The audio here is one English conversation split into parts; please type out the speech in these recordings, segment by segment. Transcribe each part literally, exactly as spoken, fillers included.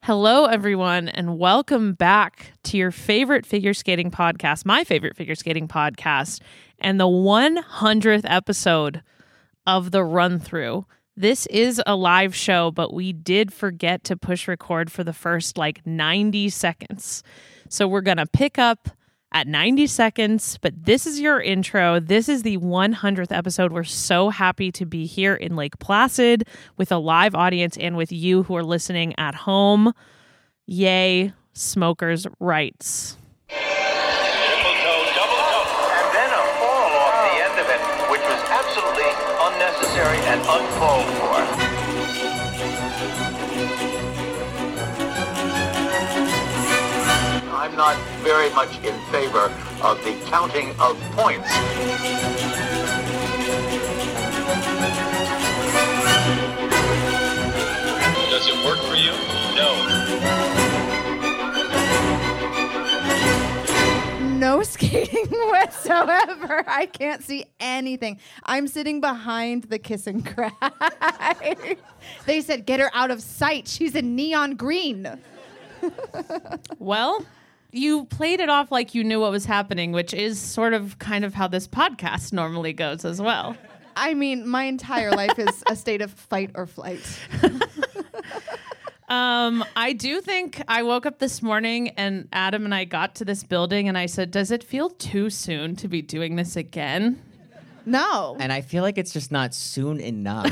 Hello, everyone, and welcome back to your favorite figure skating podcast, my favorite figure skating podcast, and the one hundredth episode of the run through. This is a live show, but we did forget to push record for the first like ninety seconds. So we're going to pick up at ninety seconds, but this is your intro. This is the one hundredth episode. We're so happy to be here in Lake Placid with a live audience and with you who are listening at home. Yay, smokers' rights. Triple toe, double toe, and then a fall off the end of it, which was absolutely unnecessary and uncalled for. I'm not very much in favor of the counting of points. Does it work for you? No. No skating whatsoever. I can't see anything. I'm sitting behind the kiss and cry. They said, get her out of sight. She's in neon green. Well, you played it off like you knew what was happening, which is sort of kind of how this podcast normally goes as well. I mean, my entire life is a state of fight or flight. um, I do think I woke up this morning and Adam and I got to this building and I said, does it feel too soon to be doing this again? No. And I feel like it's just not soon enough.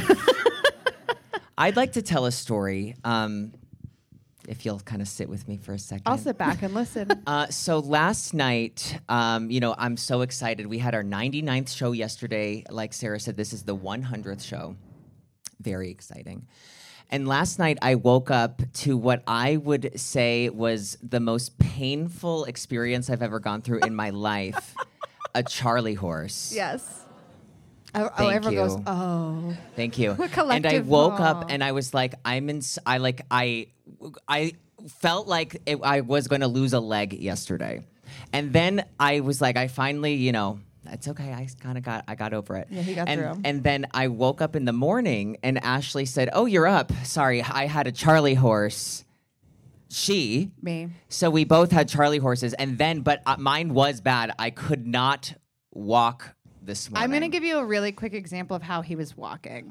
I'd like to tell a story. Um, if you'll kind of sit with me for a second. I'll sit back and listen. Uh, so last night, um, you know, I'm so excited. We had our ninety-ninth show yesterday. Like Sarah said, this is the one hundredth show. Very exciting. And last night, I woke up to what I would say was the most painful experience I've ever gone through in my life. A Charlie horse. Yes. Oh, Thank oh everyone you. goes, oh. Thank you. A collective and I woke aw. up and I was like, I'm in, s- I like, I, I felt like it, I was going to lose a leg yesterday. And then I was like, I finally, you know, it's okay. I kind of got, I got over it. Yeah, he got and, through. And then I woke up in the morning and Ashley said, oh, you're up. Sorry, I had a Charlie horse. She. Me. So we both had Charlie horses. And then, but uh, mine was bad. I could not walk this morning. I'm going to give you a really quick example of how he was walking.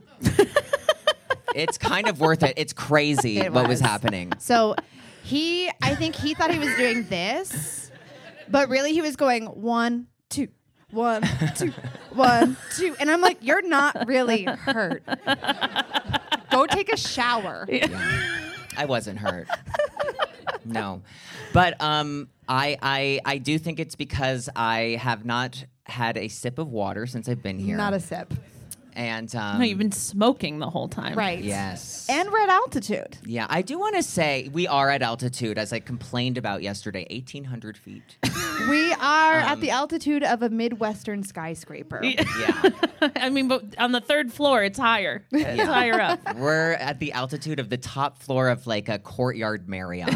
It's kind of worth it. It's crazy It what was was. happening. So he, I think he thought he was doing this, but really he was going one, two, one, two, one, two. And I'm like, you're not really hurt. Go take a shower. I wasn't hurt. No. But um, I, I I do think it's because I have not had a sip of water since I've been here. Not a sip. And um, No, you've been smoking the whole time. Right. Yes. And we're at altitude. Yeah, I do want to say we are at altitude, as I complained about yesterday, eighteen hundred feet. We are at Um, the altitude of a Midwestern skyscraper. Yeah. I mean, but on the third floor, it's higher. It's higher up. We're at the altitude of the top floor of like a Courtyard Marriott.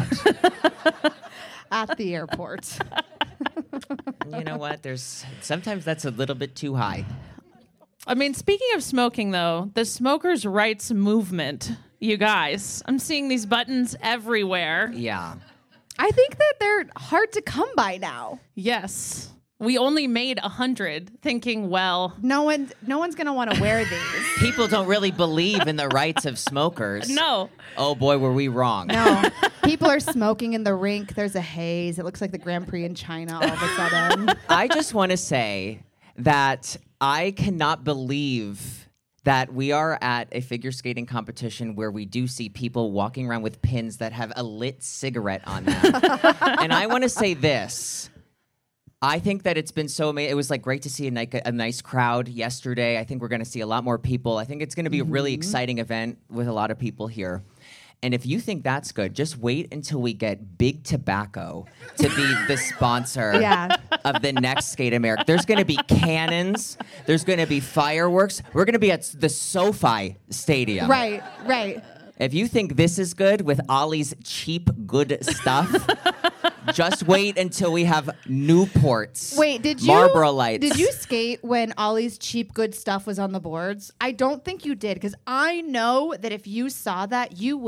At the airport. You know what? There's sometimes that's a little bit too high. I mean, speaking of smoking, though, the smokers' rights movement, you guys, I'm seeing these buttons everywhere. Yeah. I think that they're hard to come by now. Yes. We only made a hundred, thinking, well, No one, no one's gonna want to wear these. People don't really believe in the rights of smokers. no. Oh boy, were we wrong. No, people are smoking in the rink. There's a haze. It looks like the Grand Prix in China all of a sudden. I just want to say that I cannot believe that we are at a figure skating competition where we do see people walking around with pins that have a lit cigarette on them. And I want to say this. I think that it's been so amazing. It was like great to see a, ni- a nice crowd yesterday. I think we're going to see a lot more people. I think it's going to be a really exciting event with a lot of people here. And if you think that's good, just wait until we get Big Tobacco to be the sponsor Yeah. of the next Skate America. There's going to be cannons. There's going to be fireworks. We're going to be at the SoFi Stadium. Right, right. If you think this is good with Ollie's cheap, good stuff, just wait until we have Newports. Wait, did you Marlboro Lights. Did you skate when Ollie's cheap good stuff was on the boards? I don't think you did, because I know that if you saw that, you would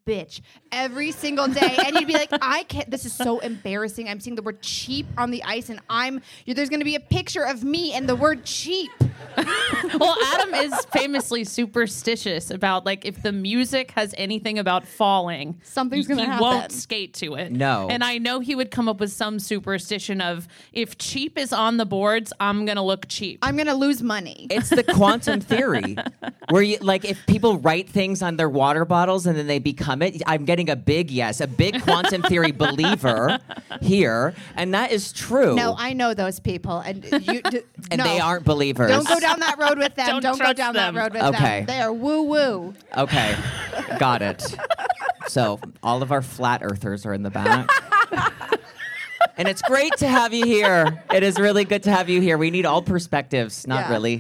bitch every single day. And you'd be like, I can't, this is so embarrassing. I'm seeing the word cheap on the ice and I'm, there's going to be a picture of me and the word cheap. Well, Adam is famously superstitious about, like, if the music has anything about falling, Something's gonna he happen. won't skate to it. No. And I know he would come up with some superstition of, if cheap is on the boards, I'm going to look cheap. I'm going to lose money. It's the quantum theory where you like if people write things on their water bottles and then they become it. I'm getting a big yes, a big quantum theory believer here, and that is true. No, I know those people. And you d- and no. they aren't believers. Don't go down that road with them. Don't Don't, go trust down them. that road with Okay. them. They are woo woo. Okay, got it. So all of our flat earthers are in the back. And it's great to have you here. It is really good to have you here. We need all perspectives. Not Yeah. really,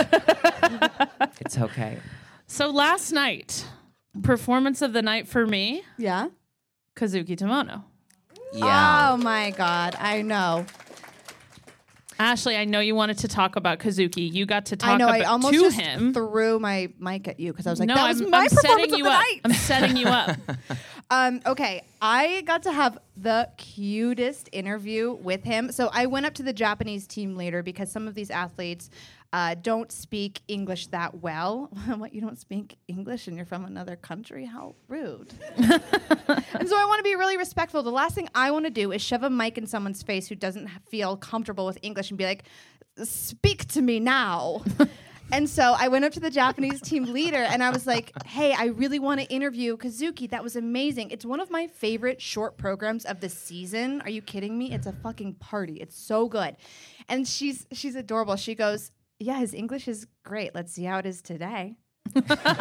but it's okay. So last night, performance of the night for me, Yeah. Kazuki Tomono. Yeah. Oh my God. I know. Ashley, I know you wanted to talk about Kazuki. You got to talk I know. about I almost to just him. threw my mic at you because I was like, no, that was I'm, my I'm performance setting of you the up. night. I'm setting you up. Um, okay, I got to have the cutest interview with him. So I went up to the Japanese team later because some of these athletes uh, don't speak English that well. What, you don't speak English and you're from another country? How rude. And so I want to be really respectful. The last thing I want to do is shove a mic in someone's face who doesn't feel comfortable with English and be like, speak to me now. And so I went up to the Japanese team leader and I was like, hey, I really want to interview Kazuki. That was amazing. It's one of my favorite short programs of the season. Are you kidding me? It's a fucking party. It's so good. And she's she's adorable. She goes, yeah, his English is great. Let's see how it is today. And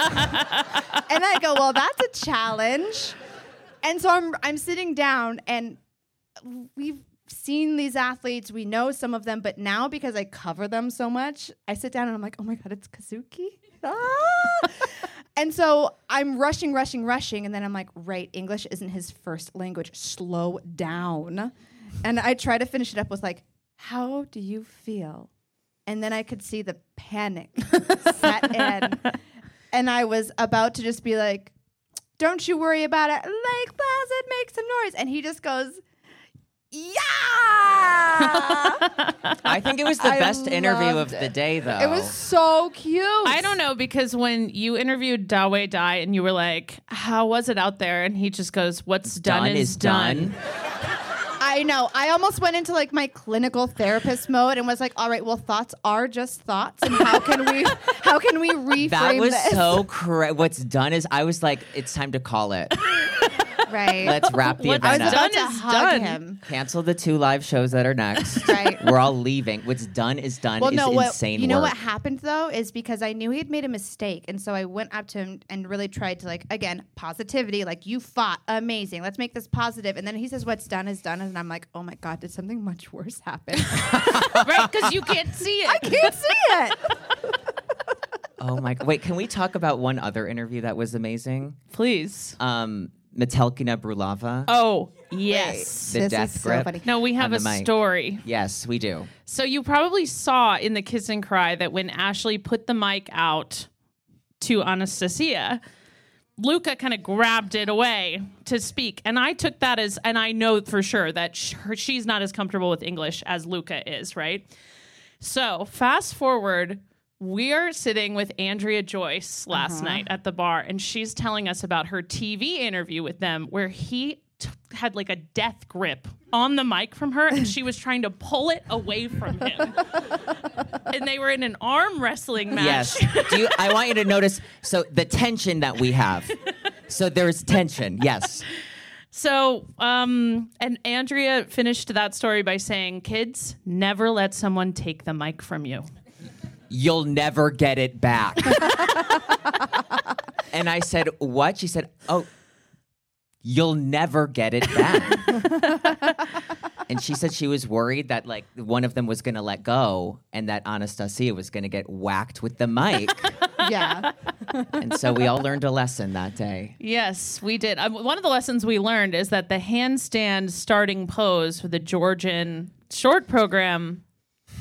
I go, well, that's a challenge. And so I'm I'm sitting down and we've seen these athletes, we know some of them, but now because I cover them so much, I sit down and I'm like, oh my God, it's Kazuki. Ah! And so I'm rushing, rushing, rushing. And then I'm like, right, English isn't his first language. Slow down. And I try to finish it up with like, how do you feel? And then I could see the panic set in. And I was about to just be like, don't you worry about it. Lake Placid, make some noise. And he just goes, yeah! I think it was the I best interview of loved the it. day, though. It was so cute. I don't know, because when you interviewed Dawei Dai and you were like, how was it out there? And he just goes, what's done, Done is, is done. done. I know. I almost went into like my clinical therapist mode and was like, all right, well, thoughts are just thoughts. And how can we how can we reframe That was this? so correct. What's done is, I was like, it's time to call it. right. Let's wrap the What's I was event about up. done to is hug done. him. Cancel the two live shows that are next. Right. We're all leaving. What's done is done Well, is no, what, insane you know work. what happened though is because I knew he had made a mistake, and so I went up to him and really tried to like again positivity, like you fought amazing. Let's make this positive. And then he says, "What's done is done," and I'm like, "Oh my God, did something much worse happen?" Right? Because you can't see it. I can't see it. Oh my god! Wait, can we talk about one other interview that was amazing? Please. Um, Metelkina Brulava. Oh, yes. The This death is so grip. funny. No, we have On a the mic. story. Yes, we do. So you probably saw in the Kiss and Cry that when Ashley put the mic out to Anastasia, Luca kind of grabbed it away to speak. And I took that as, and I know for sure that sh- her, she's not as comfortable with English as Luca is, right? So fast forward, we are sitting with Andrea Joyce last night at the bar, and she's telling us about her T V interview with them where he t- had like a death grip on the mic from her, and she was trying to pull it away from him. And they were in an arm wrestling match. Yes. Do you, I want you to notice. So the tension that we have. So there's tension. Yes. So, um, and Andrea finished that story by saying, kids, never let someone take the mic from you. You'll never get it back. And I said, what? She said, oh, you'll never get it back. And she said she was worried that like one of them was going to let go and that Anastasia was going to get whacked with the mic. Yeah. And so we all learned a lesson that day. Yes, we did. Um, one of the lessons we learned is that the handstand starting pose for the Georgian short program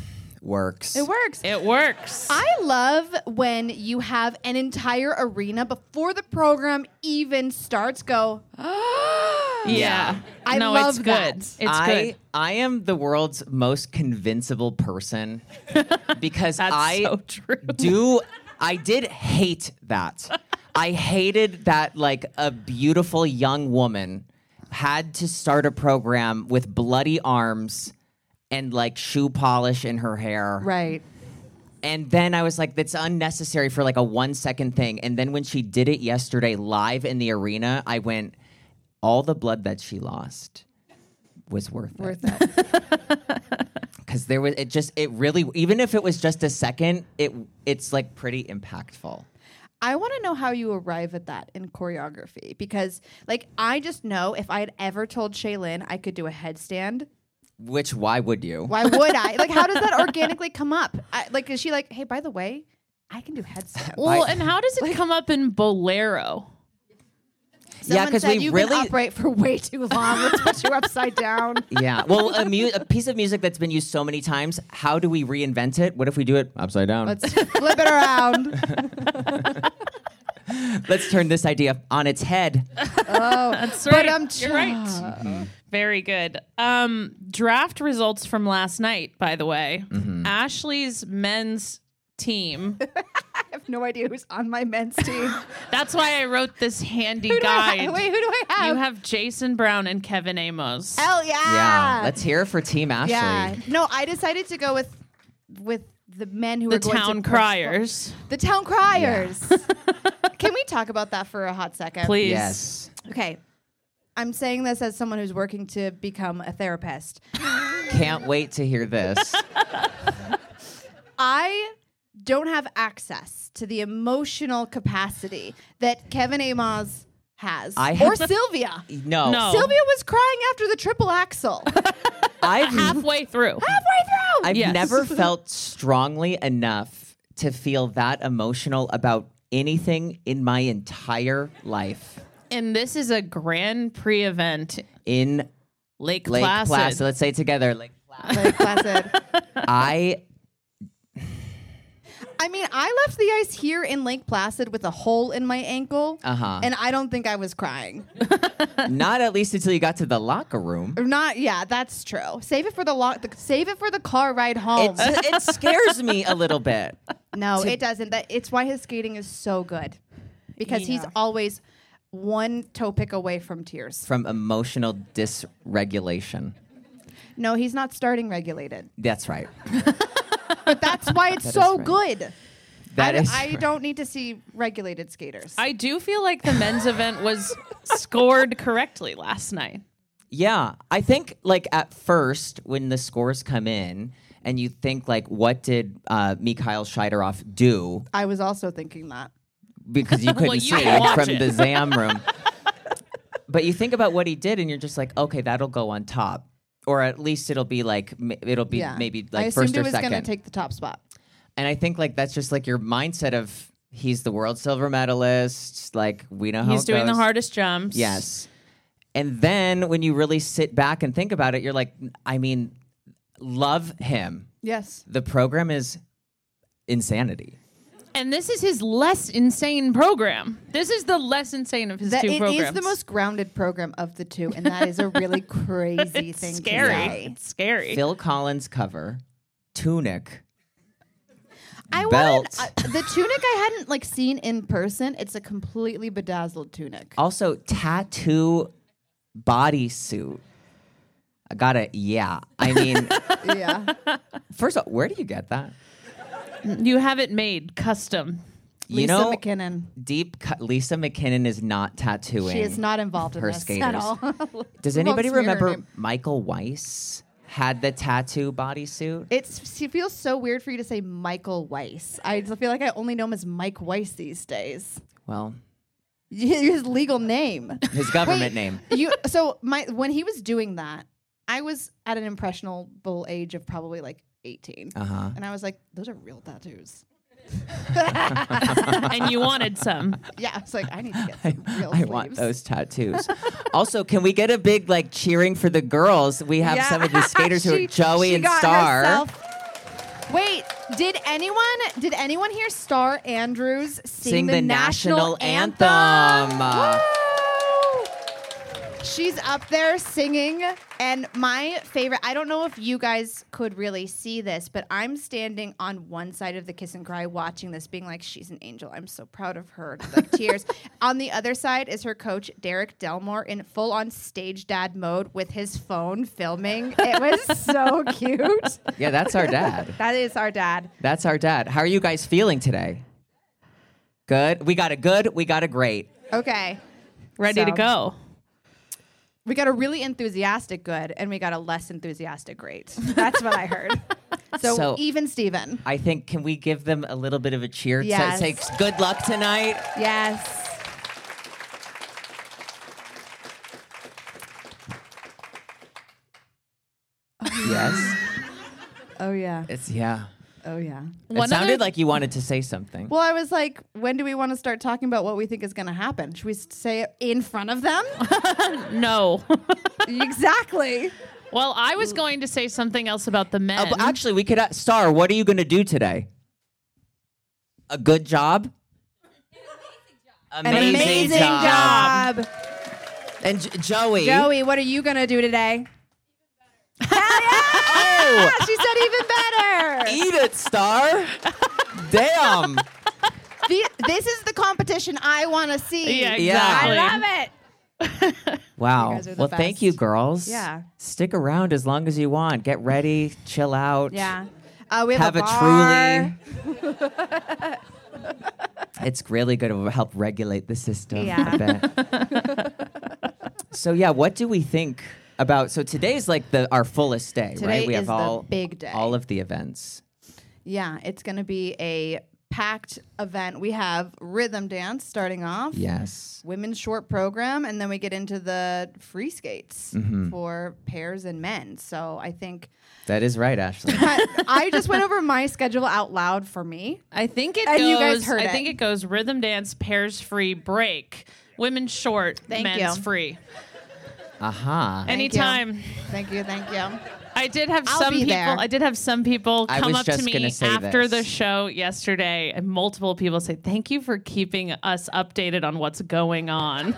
works. It works. It works. I love when you have an entire arena before the program even starts go, yeah. I no, love it's good. that. It's I, good. I am the world's most convincible person because That's I so true. do I did hate that. I hated that like a beautiful young woman had to start a program with bloody arms and like shoe polish in her hair. right. And then I was like, that's unnecessary for like a one second thing. And then when she did it yesterday live in the arena, I went, all the blood that she lost was worth Worth it. it. Because there was, it just, it really, even if it was just a second, it it's like pretty impactful. I want to know how you arrive at that in choreography because, like, I just know if I had ever told Shaylin I could do a headstand, Which, why would you? why would I? Like, how does that organically come up? I, like, is she like, hey, by the way, I can do headstand? Well, I- and how does it come up in Bolero? Someone yeah, 'cause said we you've really- been upright for way too long. Let's put you upside down. Yeah. Well, a, mu- a piece of music that's been used so many times, how do we reinvent it? What if we do it upside down? Let's flip it around. Let's turn this idea on its head. Oh, That's but right. I'm You're right. Very good. Um, draft results from last night, by the way. Ashley's men's team. I have no idea who's on my men's team. That's why I wrote this handy Who do I guide. ha- Wait, who do I have? You have Jason Brown and Kevin Amos. Hell yeah. Yeah. Let's hear it for Team Ashley. Yeah. No, I decided to go with with the men who the were going town to criers. The town criers. Can we talk about that for a hot second? Please. Yes. Okay. I'm saying this as someone who's working to become a therapist. Can't wait to hear this. I don't have access to the emotional capacity that Kevin Amos has. I or have- Sylvia. No. No. Sylvia was crying after the triple axel. I've Halfway through. Halfway through. I've Yes. never felt strongly enough to feel that emotional about anything in my entire life. And this is a Grand Prix event, In Lake, Lake Placid. Placid. Let's say it together. Lake Placid. Like Placid. I I mean, I left the ice here in Lake Placid with a hole in my ankle, Uh-huh. and I don't think I was crying. not at least until you got to the locker room. Or not, yeah, that's true. Save it for the, lo- the save it for the car ride home. It's, it scares me a little bit. no, it doesn't. That it's why his skating is so good, because he's Yeah. always one toe pick away from tears. From emotional dysregulation. No, he's not starting regulated, That's right. but that's why it's That is so right. good. That I, is I right. don't need to see regulated skaters. I do feel like the men's event was scored correctly last night. Yeah, I think like at first when the scores come in and you think like, what did uh, Mikhail Shidorov do? I was also thinking that. Because you couldn't Well, you see can watch from it. the Zam room. But you think about what he did and you're just like, okay, that'll go on top. Or at least it'll be like, m- it'll be Yeah, maybe I like assumed first he or was second. going to take the top spot. And I think like that's just like your mindset of he's the world silver medalist. Like we know how He's it doing the goes. hardest jumps. Yes. And then when you really sit back and think about it, you're like, I mean, love him. Yes. The program is insanity. And this is his less insane program. This is the less insane of his That two it programs. is the most grounded program of the two, and that is a really crazy it's thing scary. to say. It's scary. Phil Collins cover, tunic, I belt. wanted uh, the tunic I hadn't like seen in person. It's a completely bedazzled tunic. also tattoo bodysuit. I gotta, yeah. I mean, Yeah. first of all, where do you get that? You have it made custom. You Lisa know, McKinnon. deep cut, Lisa McKinnon is not tattooing. She is not involved in her this skaters. at all. Does Who anybody won't smear her remember name? Michael Weiss had the tattoo bodysuit? It's it feels so weird for you to say Michael Weiss. I feel like I only know him as Mike Weiss these days. Well, His legal name. his government Wait, name. You so my when he was doing that, I was at an impressionable age of probably like eighteen. Uh huh. And I was like, those are real tattoos. And you wanted some. Yeah, I was like, I need to get some real I sleeves. want those tattoos. Also, can we get a big like cheering for the girls? We have Yeah. some of the skaters who She- are Joey she and got Star. herself- Wait, did anyone did anyone hear Star Andrews sing, Sing the, the national, national anthem. Woo! She's up there singing, and my favorite, I don't know if you guys could really see this, but I'm standing on one side of the kiss and cry watching this, being like, she's an angel. I'm so proud of her. Like tears. On the other side is her coach, Derek Delmore, in full on stage dad mode with his phone filming. It was so cute. Yeah, that's our dad. That is our dad. That's our dad. How are you guys feeling today? Good. We got a good. We got a great. Okay. Ready So- to go. We got a really enthusiastic good, and we got a less enthusiastic great. That's what I heard. So, So- even Steven. I think, can we give them a little bit of a cheer? to Yes. Say good luck tonight. Yes. Yes. Oh, yeah. It's, yeah. Oh, yeah. It One sounded other- like you wanted to say something. Well, I was like, when do we want to start talking about what we think is going to happen? Should we s- say it in front of them? No. Exactly. Well, I was going to say something else about the men. Uh, but actually, we could, uh, Star, what are you going to do today? A good job? An amazing job. job. And J- Joey. Joey, what are you going to do today? Hell yeah! Oh, She said even better. eat it, Star. Damn. The- this is the competition I want to see. Yeah, Yeah. exactly. I love it. Wow. You guys are the Well, thank best. you, girls. Yeah. Stick around as long as you want. Get ready, chill out. Yeah. Uh, we Have have, a, a bar. truly. It's really going to help regulate the system. Yeah. I bet. So yeah, what do we think about? So today's like the our fullest day, Today right? We is have the all big day. all of the events. Yeah, it's going to be a packed event. We have rhythm dance starting off. Yes. Women's short program, and then we get into the free skates Mm-hmm. for pairs and men. So I think That is right, Ashley. I, I just went over my schedule out loud for me. I think it And goes. you guys heard I it. think it goes rhythm dance, pairs free, break, women's short, Thank men's you. free. Aha. Thank Anytime. you. Thank you. Thank you. I did have I'll some be people. there. I did have some people I come was up to just me gonna say after the this. show yesterday, and multiple people say, "Thank you for keeping us updated on what's going on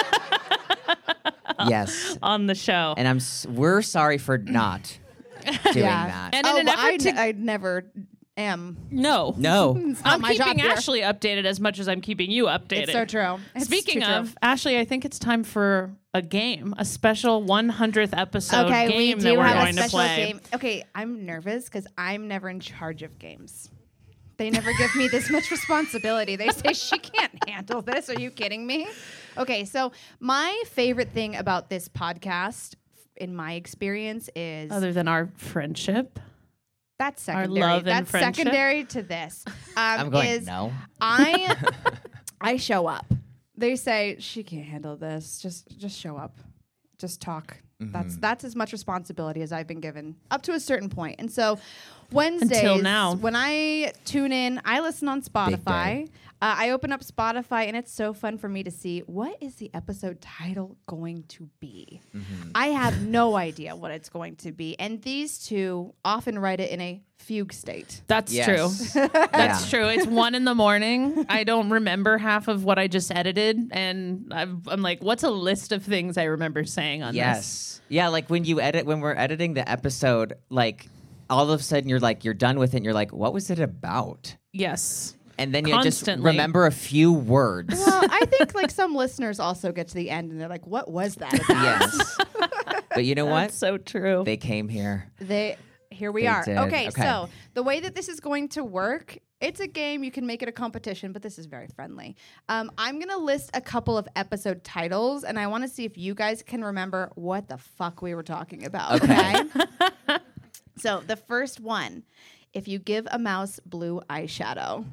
Yes. on the show." And I'm s- we're sorry for not doing Yeah. that. And oh, in an but I, effort to n- I never am. no, no. It's not I'm my job keeping here. Ashley updated as much as I'm keeping you updated. It's so true. It's Speaking too true. of, Ashley, I think it's time for a game, a special one hundredth episode okay, we game do that we're have going a to special play. game. Okay, I'm nervous because I'm never in charge of games. They never give me this much responsibility. They say she can't handle this. Are you kidding me? Okay, so my favorite thing about this podcast, in my experience, is Other than our friendship, that's our secondary. love and that's friendship? secondary to this. Um, I'm going, is no. I I show up. They say she can't handle this. Just just show up. Just talk. Mm-hmm. That's that's as much responsibility as I've been given up to a certain point. And so Wednesdays, Until now. when I tune in, I listen on Spotify. day. Uh, I open up Spotify, and it's so fun for me to see what is the episode title going to be. Mm-hmm. I have no idea what it's going to be, and these two often write it in a fugue state. that's Yes. true. That's Yeah. true. It's one in the morning. I don't remember half of what I just edited, and I've, I'm like, "What's a list of things I remember saying on this?" Yes. Yeah, like when you edit, when we're editing the episode, like all of a sudden you're like, you're done with it and you're like, what was it about? Yes. And then you just Constantly. remember a few words. Well, I think like some listeners also get to the end and they're like, "What was that about?" Yes. But you know what? That's so true. They came here. They here we They are. did. Okay, Okay. so the way that this is going to work, it's a game. You can make it a competition, but this is very friendly. Um, I'm gonna list a couple of episode titles, and I want to see if you guys can remember what the fuck we were talking about. Okay. Okay. So the first one, if you give a mouse blue eyeshadow.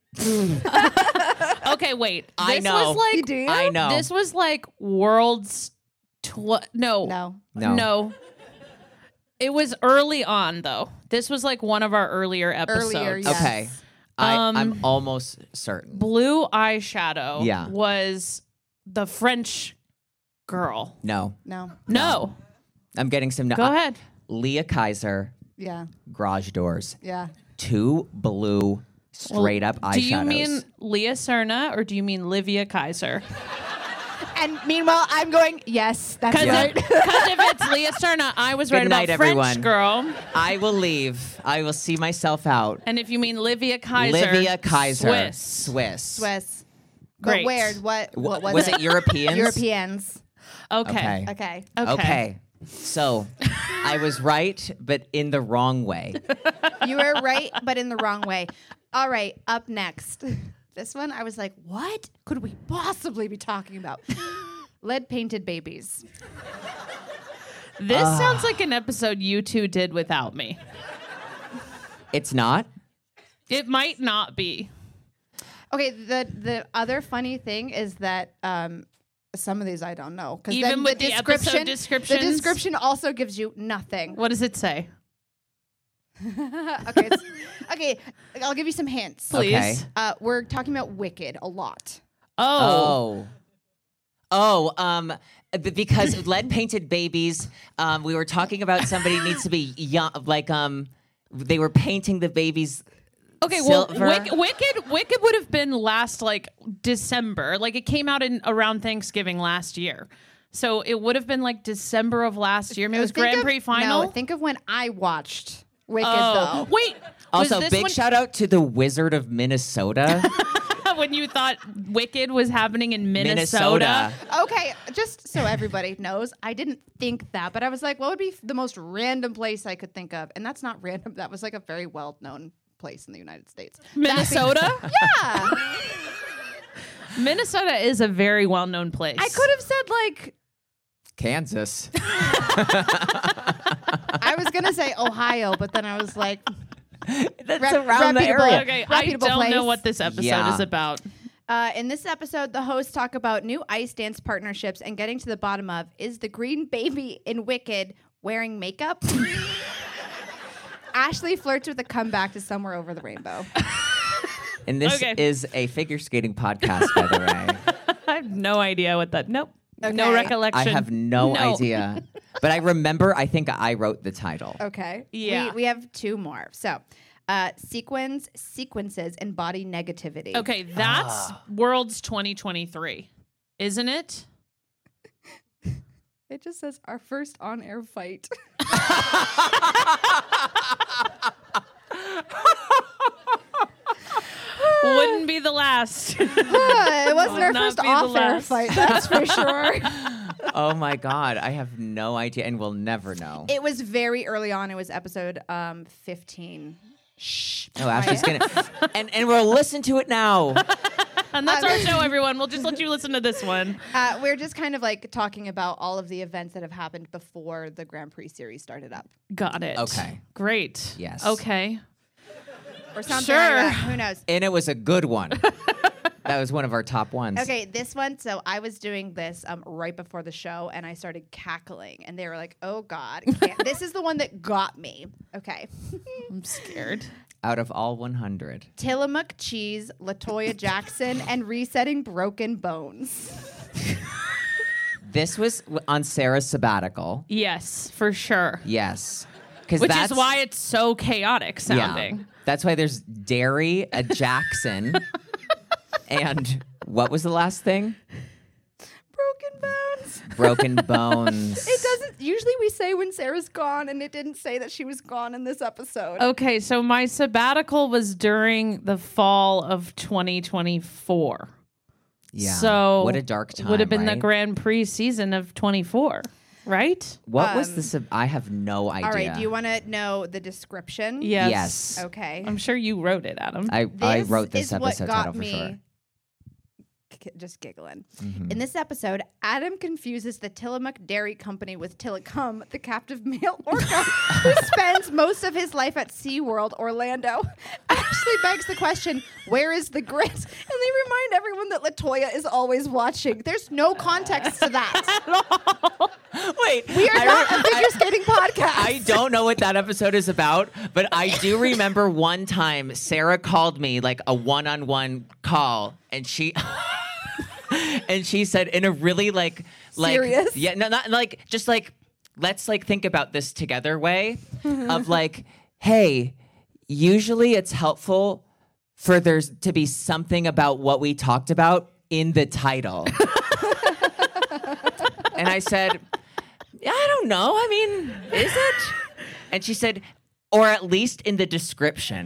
Okay, wait. I This know. Was like, Do you? I know. This was like world's tw- no. No. No. No. It was early on though. This was like one of our earlier episodes. Earlier, yes. Okay. I, Um, I'm almost certain. Blue eyeshadow Yeah. was the French girl. No. No. No. I'm getting some. Go ahead. Leah Kaiser, Yeah. garage doors. Yeah. two blue straight up eyeshadows. Do you mean Leah Serna or do you mean Livia Kaiser? And meanwhile, I'm going, yes, that's Because right. if, 'cause if it's Leah Serna, I was Good right night, about French everyone. girl. I will leave. I will see myself out. And if you mean Livia Kaiser, Livia Kaiser. Swiss. Swiss. Swiss. Great. But where? What, W- what was, was it Europeans? Europeans. Okay. Okay. Okay. Okay. Okay. So I was right, but in the wrong way. You were right, but in the wrong way. All right, up next. This one, I was like, what could we possibly be talking about? Lead painted babies. This Ah. sounds like an episode you two did without me. It's not? It might not be. Okay, the the other funny thing is that um, some of these I don't know. 'Cause Even then with the the episode description, descriptions? the description also gives you nothing. What does it say? okay, it's, okay, I'll give you some hints. Please. Okay. Uh, we're talking about Wicked a lot. Oh. Oh. Oh, um, b- because lead painted babies, um, we were talking about somebody needs to be young, like, um, they were painting the babies. Okay, well, Silver. Wick, Wicked Wicked would have been last like December. Like it came out in around Thanksgiving last year. So it would have been like December of last year. Maybe it was Uh, Think Grand of- Prix final. No, think of when I watched Wicked oh, though. wait. was Also, this big when, shout out to the Wizard of Minnesota. when you thought Wicked was happening in Minnesota. Minnesota. Okay, just so everybody knows, I didn't think that, but I was like, what would be f- the most random place I could think of? And that's not random. That was like a very well-known place in the United States. Minnesota? Yeah. Minnesota is a very well-known place. I could have said like Kansas. I was gonna say Ohio, but then I was like, That's Rep- around the reputable. area. Okay, I reputable don't know place. what this episode Yeah. is about. uh, in this episode, the hosts talk about new ice dance partnerships and getting to the bottom of is the green baby in Wicked wearing makeup? Ashley flirts with a comeback to Somewhere Over the Rainbow. And this Okay. is a figure skating podcast, by the way. I have no idea what that. Nope. No Okay. recollection. I have no, No. idea. But I remember, I think I wrote the title. Okay. Yeah. We, we have two more. So, uh, sequins, sequences, and body negativity. Okay, that's Ah. Worlds twenty twenty-three, isn't it? It just says our first on-air fight. Wouldn't be the last. Uh, it wasn't Would our not first be the off-air last. fight, that's for sure. Oh my God. I have no idea and will never know. It was very early on. It was episode um, fifteen. Shh. Oh, Ashley's going to. And, and we'll listen to it now. And that's our show, everyone. We'll just let you listen to this one. Uh, we're just kind of like talking about all of the events that have happened before the Grand Prix series started up. Got it. Okay. Great. Yes. Okay. Or something Sure. like that. Who knows? And it was a good one. That was one of our top ones. Okay, this one. So I was doing this um, right before the show, and I started cackling, and they were like, "Oh God, can't." This is the one that got me." Okay, I'm scared. Out of all one hundred. Tillamook Cheese, Latoya Jackson, and Resetting Broken Bones. This was w- on Sarah's sabbatical. Yes, for sure. Yes. Because Which that's is why it's so chaotic yeah. sounding. That's why there's Derry, a Jackson, and what was the last thing? Broken Bones. Broken Bones. It doesn't. Usually we say when Sarah's gone, and it didn't say that she was gone in this episode. Okay, so my sabbatical was during the fall of twenty twenty-four. Yeah. So what a dark time. Would have been the right? Grand Prix season of twenty-four, right? What was Um, the sub? I have no idea. All right. Do you want to know the description? Yes. Yes. Okay. I'm sure you wrote it, Adam. I, I This wrote this is what episode got title for me sure. k- just giggling. Mhm. In this episode, Adam confuses the Tillamook Dairy Company with Tillicum, the captive male orca who spends most of his life at SeaWorld Orlando. Ashley begs the question, where is the grit? And they remind everyone that Latoya is always watching. There's no context to that. Wait, We are I not re- a figure skating podcast. I don't know what that episode is about, but I do remember one time Sarah called me like a one-on-one call, and she and she said in a really like like Serious? yeah no not like just like let's like think about this together way of like, hey, usually it's helpful for there's to be something about what we talked about in the title. And I said, I don't know. I mean, is it? And she said, or at least in the description.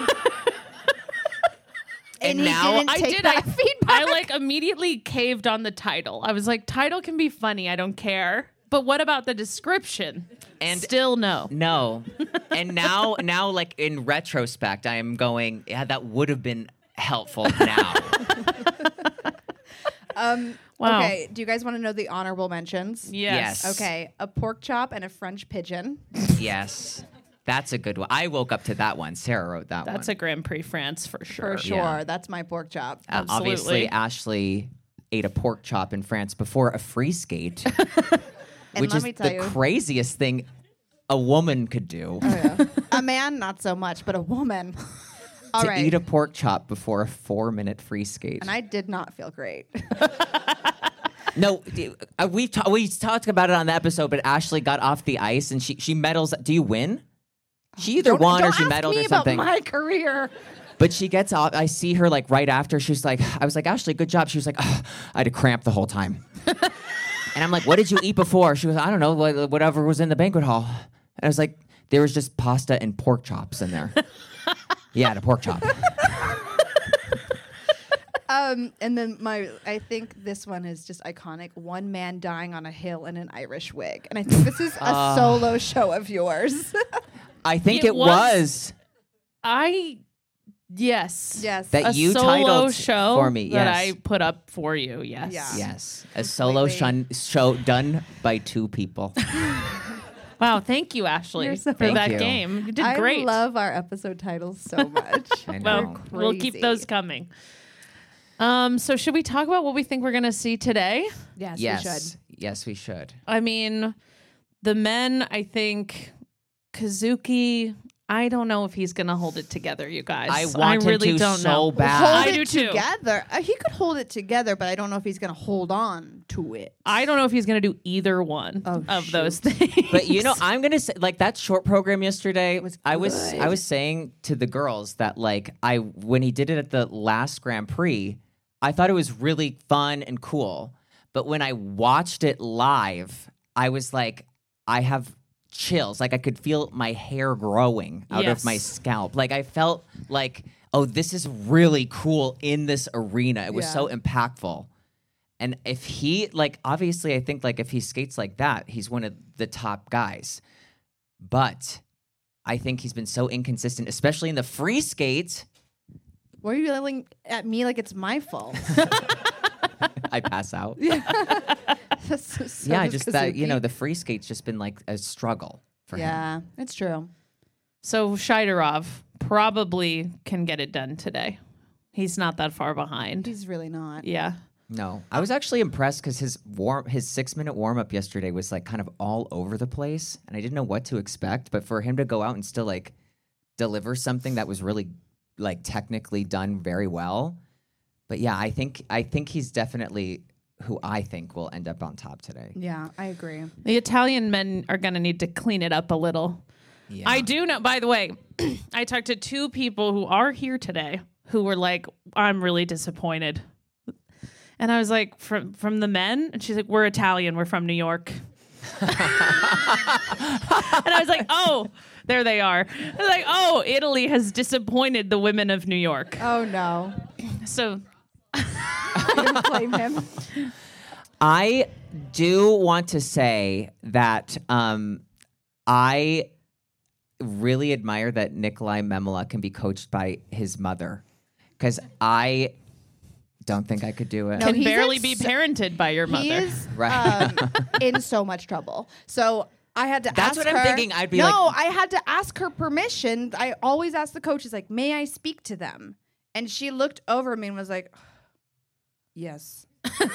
And, And he now didn't I take did. that I, feedback. I like immediately caved on the title. I was like, title can be funny. I don't care. But what about the description? And- Still no. No. And now, now, like in retrospect, I am going, yeah, that would have been helpful now. Um, Wow. Okay, do you guys want to know the honorable mentions? Yes. Yes. Okay, a pork chop and a French pigeon. Yes. That's a good one. I woke up to that one. Sarah wrote that one. That's a Grand Prix France for sure. For sure. Yeah. That's my pork chop. Uh, Absolutely. obviously, Ashley ate a pork chop in France before a free skate, And which let is me tell the you- craziest thing a woman could do. A man, not so much, but a woman. All to right. eat a pork chop before a four-minute free skate. and I did not feel great. No, d- uh, we ta- we talked about it on the episode, but Ashley got off the ice and she she medals. Do you win? She either Don't- won don't or she ask medaled me or something. About my career. But she gets off. I see her like right after. She's like, I was like, Ashley, good job. She was like, "Ugh, I had a cramp the whole time. And I'm like, what did you eat before? She was, I don't know, wha- whatever was in the banquet hall. And I was like, there was just pasta and pork chops in there. Yeah, the pork chop. Um, and then my, I think this one is just iconic. One man dying on a hill in an Irish wig, and I think this is a Uh. solo show of yours. I think It it, was- was. I yes. Yes. That A you solo titled show for me, that yes. I put up for you. Yes. Yeah. Yes, a solo shun- show done by two people. Wow. Thank you, Ashley, You're so for that Thank you. game. You did I great. love our episode titles so much. I well, know. we'll keep Crazy. those coming. Um, so should we talk about what we think we're going to see today? Yes, we Yes, should. yes, we should. I mean, the men, I think Kazuki, I don't know if he's going to hold it together, you guys. I want him really to don't so know. bad. Hold I it do too. together. Uh, he could hold it together, but I don't know if he's going to hold on to it. I don't know if he's going to do either one Oh, of shoot. those things. But you know, I'm gonna say like that short program yesterday. was I was good. I was saying to the girls that like I when he did it at the last Grand Prix, I thought it was really fun and cool. But when I watched it live, I was like, I have chills. Like I could feel my hair growing out Yes. of my scalp. Like I felt like, oh, this is really cool in this arena. It was Yeah. so impactful. And if he, like, obviously, I think, like, if he skates like that, he's one of the top guys. But I think he's been so inconsistent, especially in the free skate. Why are you yelling at me like it's my fault? I pass out. so, so yeah, I does just that, you Kazuki. know, the free skate's just been, like, a struggle for him. Yeah, it's true. So Shidorov probably can get it done today. He's not that far behind. He's really not. Yeah. No, I was actually impressed because his warm, his six minute warm up yesterday was like kind of all over the place, and I didn't know what to expect. But for him to go out and still like deliver something that was really like technically done very well, but yeah, I think I think he's definitely who I think will end up on top today. Yeah, I agree. The Italian men are going to need to clean it up a little. Yeah. I do know, by the way, I talked to two people who are here today who were like, I'm really disappointed. And I was like, from from the men? And she's like, we're Italian. We're from New York. And I was like, oh, there they are. I was like, oh, Italy has disappointed the women of New York. Oh no, So I didn't blame him. I do want to say that um, I really admire that Nikolai Memela can be coached by his mother, because I don't think I could do it. No, can he's barely in be so- parented by your mother. He is Right. um, in so much trouble. So I had to That's ask what I'm her- thinking. I'd be no, like- I had to ask her permission. I always ask the coaches, like, may I speak to them? And she looked over at me and was like, yes.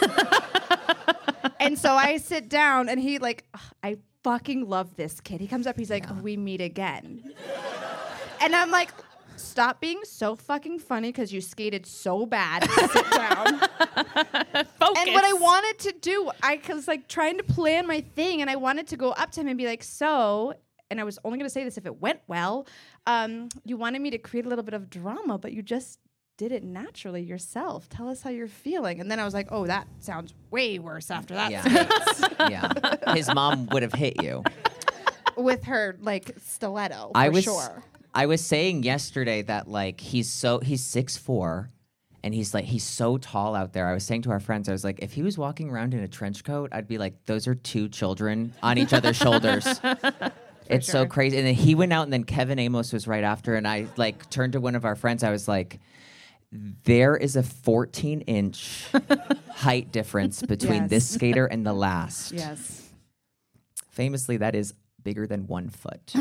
And so I sit down and he like, "Ugh, I fucking love this kid. He comes up, he's like, we meet again. And I'm like, stop being so fucking funny because you skated so bad. Sit down. Focus. And what I wanted to do, I was like trying to plan my thing, and I wanted to go up to him and be like, "So, and I was only going to say this if it went well. Um, you wanted me to create a little bit of drama, but you just did it naturally yourself. Tell us how you're feeling. And then I was like, oh, that sounds way worse after that. Yeah. yeah. His mom would have hit you. With her like stiletto, for I was sure. I was saying yesterday that like he's so he's six foot four and he's like he's so tall out there. I was saying to our friends, I was like, if he was walking around in a trench coat, I'd be like, those are two children on each other's shoulders. It's sure. so crazy. And then he went out and then Kevin Amos was right after, and I like turned to one of our friends, I was like, there is a fourteen inch height difference between Yes. this skater and the last. Yes. Famously, that is bigger than one foot.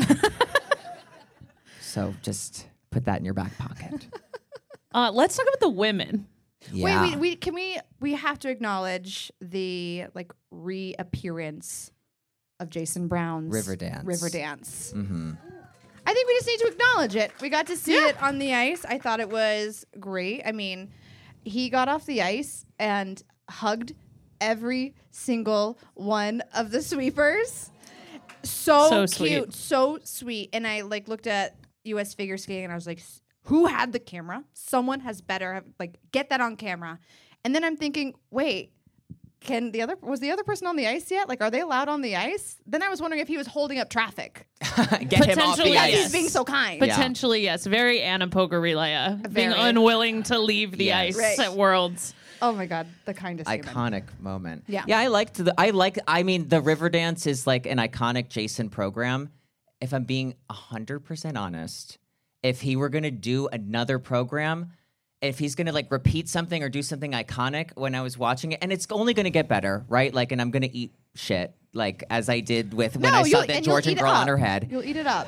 So just put that in your back pocket. Uh, let's talk about the women. Yeah. Wait, we, we can we we have to acknowledge the like reappearance of Jason Brown's Riverdance. Riverdance. Mm-hmm. I think we just need to acknowledge it. We got to see it on the ice. I thought it was great. I mean, he got off the ice and hugged every single one of the sweepers. So, So cute, sweet. so sweet. And I like looked at U S figure skating and I was like, "S- who had the camera? Someone has better have like get that on camera. And then I'm thinking, wait, can the other was the other person on the ice yet? Like, are they allowed on the ice? Then I was wondering if he was holding up traffic. Get him off Potentially, the ice. yes. He's being so kind. Yeah. Potentially, yes. Very Anna Pogorilaya. Being Very. unwilling to leave the Yes. ice Right. at Worlds. Oh my God, the kindest human. Iconic moment. Yeah. Yeah, I liked the I like I mean the Riverdance is like an iconic Jason program. If I'm being one hundred percent honest, if he were going to do another program, if he's going to like repeat something or do something iconic when I was watching it, and it's only going to get better, right? Like, and I'm going to eat shit like as I did with when No, I saw you'll- that and you'll Georgian eat it girl on up. her head. You'll eat it up.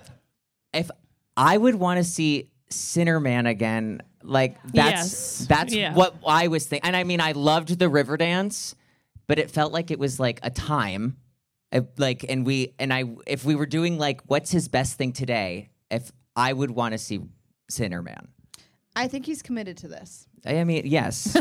If I would want to see Sinnerman again, like that's Yes. that's Yeah. what I was thinking. And I mean, I loved the Riverdance, but it felt like it was like a time, uh, like, and we and I, if we were doing like, what's his best thing today? If I would want to see Sinnerman. I think he's committed to this. I mean, yes,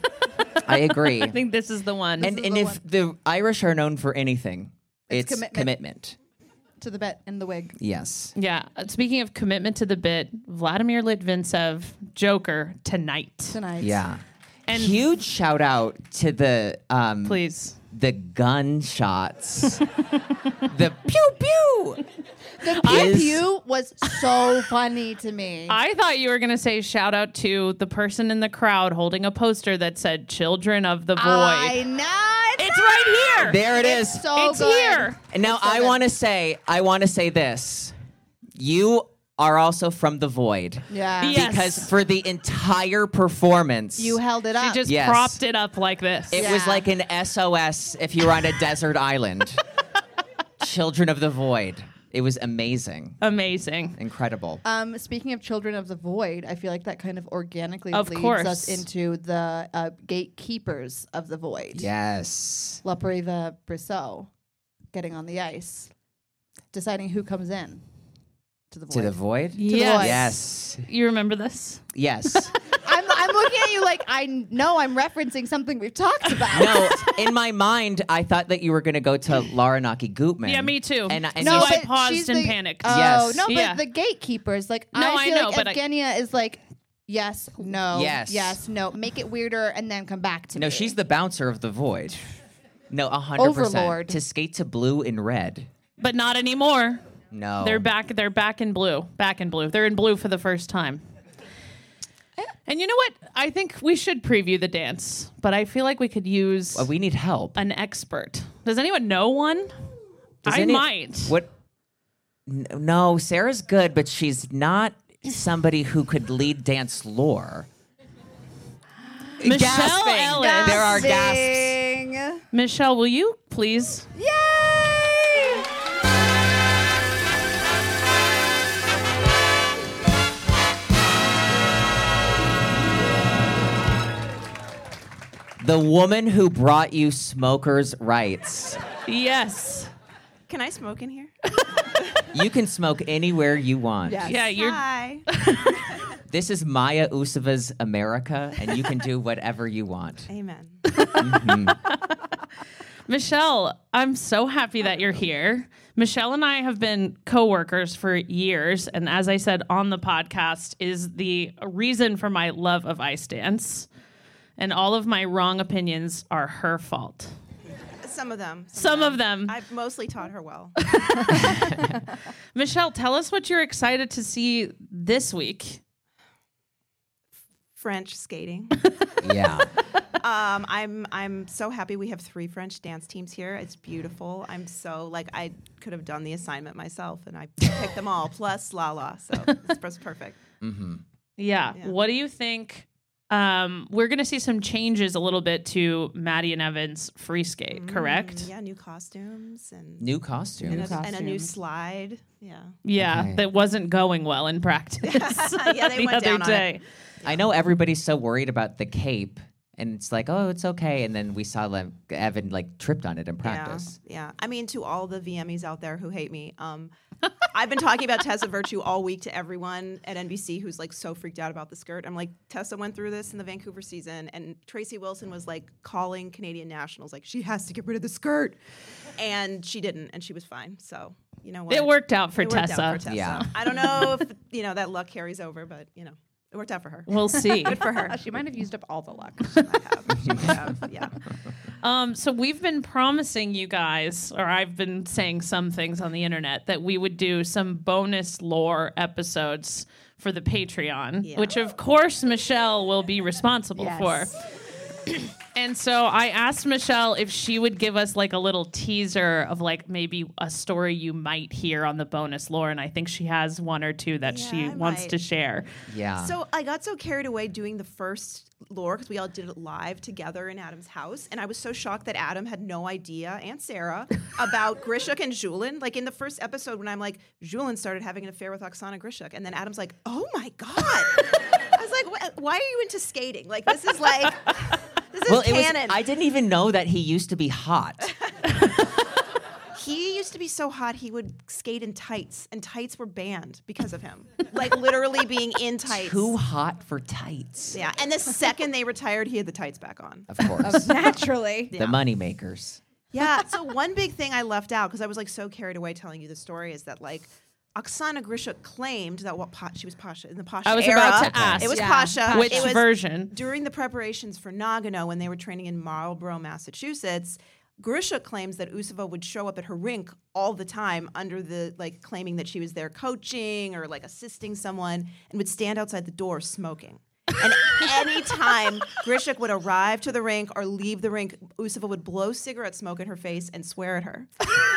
I agree. I think this is the one. and is and the if one. the Irish are known for anything, It's it's, commitment. commitment. To the bet and the wig. Yes. yeah. uh, Speaking of commitment to the bit, Vladimir Litvintsev, Joker, tonight. Tonight. Yeah. And- Huge shout out to the um, Please. the gunshots, the pew pew. The pew Is- pew was so funny to me. I thought you were going to say shout out to the person in the crowd holding a poster that said Children of the Void. I know. It's right here. There it It's is. so It's good. here. And now It's so I good. want to say, I want to say this. You are also from the void. Yeah. Yeah. Because for the entire performance, You held it She up. just Yes. propped it up like this. it Yeah. was like an S O S if you were on a desert island. Children of the Void. It was amazing. Amazing. Incredible. Um, speaking of Children of the Void, I feel like that kind of organically Of leads course. us into the uh, gatekeepers of the void. Yes. La Preva Brissot getting on the ice, deciding who comes in to the void. To the void? Yes. void. Yes. You remember this? Yes. I'm, I'm looking at you like I know I'm referencing something we've talked about. No, in my mind, I thought that you were going to go to Laura Naki Gutman. Yeah, me too. And, and no, you- I but paused she's and the- panicked. Oh Yes. no, but Yeah. the gatekeepers, like No, I I feel know, like but I- Evgenia is like, yes, no, Yes. yes, no, make it weirder and then come back to no, me. she's the bouncer of the void. No, a hundred percent. Overlord. To skate to blue and red. But not anymore. No. They're back. They're back in blue. Back in blue. They're in blue for the first time. And you know what? I think we should preview the dance, but I feel like we could use Uh, we need help. an expert. Does anyone know one? Does I any- might. What? N- No, Sarah's good, but she's not somebody who could lead dance lore. Michelle Gasping. Ellis. There are gasps. Gasping. Michelle, will you please? Yay! The woman who brought you smokers' rights. Yes. Can I smoke in here? You can smoke anywhere you want. Yes. Yeah, you're. Hi. This is Maya Usova's America, and you can do whatever you want. Amen. Michelle, I'm so happy that you're here. Michelle and I have been coworkers for years, and as I said on the podcast, is the reason for my love of ice dance. And all of my wrong opinions are her fault. Some of them. Some of them. I've mostly taught her well. Michelle, tell us what you're excited to see this week. French skating. Yeah. um, I'm I'm so happy we have three French dance teams here. It's beautiful. I'm so like I could have done the assignment myself, and I picked them all plus La La. So it's just perfect. Mm-hmm. Yeah. Yeah. What do you think? Um, we're going to see some changes a little bit to Maddie and Evan's free skate, correct? Mm, yeah, new costumes and New and, costumes. New a, and a new costumes. slide. Yeah. Yeah, Okay. that wasn't going well in practice. Yeah, they the went other down on it. day. I know everybody's so worried about the cape, and it's like, oh, it's okay. And then we saw like, Evan like tripped on it in practice. Yeah, yeah. I mean, to all the V M Es out there who hate me, um, I've been talking about Tessa Virtue all week to everyone at N B C who's like so freaked out about the skirt. I'm like, Tessa went through this in the Vancouver season, and Tracy Wilson was like calling Canadian nationals like she has to get rid of the skirt, and she didn't, and she was fine. So you know what? It worked out for It worked Tessa. out for Tessa. Yeah. I don't know if you know that luck carries over, but you know, it worked out for her. We'll see. Good for her. She might have used up all the luck. I have. She might have. Yeah. Um, so we've been promising you guys, or I've been saying some things on the internet, that we would do some bonus lore episodes for the Patreon, Yeah. which of course Michelle will be responsible Yes. for. And so I asked Michelle if she would give us like a little teaser of like maybe a story you might hear on the bonus lore, and I think she has one or two that Yeah, she I wants might. to share. Yeah. So I got so carried away doing the first lore because we all did it live together in Adam's house, and I was so shocked that Adam had no idea, and Sarah, about Grishuk and Julin. Like in the first episode when I'm like, Julin started having an affair with Oksana Grishuk, and then Adam's like, oh my God. I was like, "Wh- why are you into skating? Like this is like, this is well, it was, canon. I didn't even know that he used to be hot. He used to be so hot he would skate in tights, and tights were banned because of him. Like literally being in tights. Too hot for tights. Yeah, and the second they retired, he had the tights back on. Of course. Naturally. The money makers. Yeah. So one big thing I left out because I was like so carried away telling you the story is that like Oksana Grishuk claimed that what pa- she was Pasha in the Pasha I was era. about to ask. It was Yeah. Pasha. Which it was version? during the preparations for Nagano when they were training in Marlborough, Massachusetts. Grishuk claims that Usova would show up at her rink all the time under the like claiming that she was there coaching or like assisting someone and would stand outside the door smoking. And anytime Grishuk would arrive to the rink or leave the rink, Usova would blow cigarette smoke in her face and swear at her.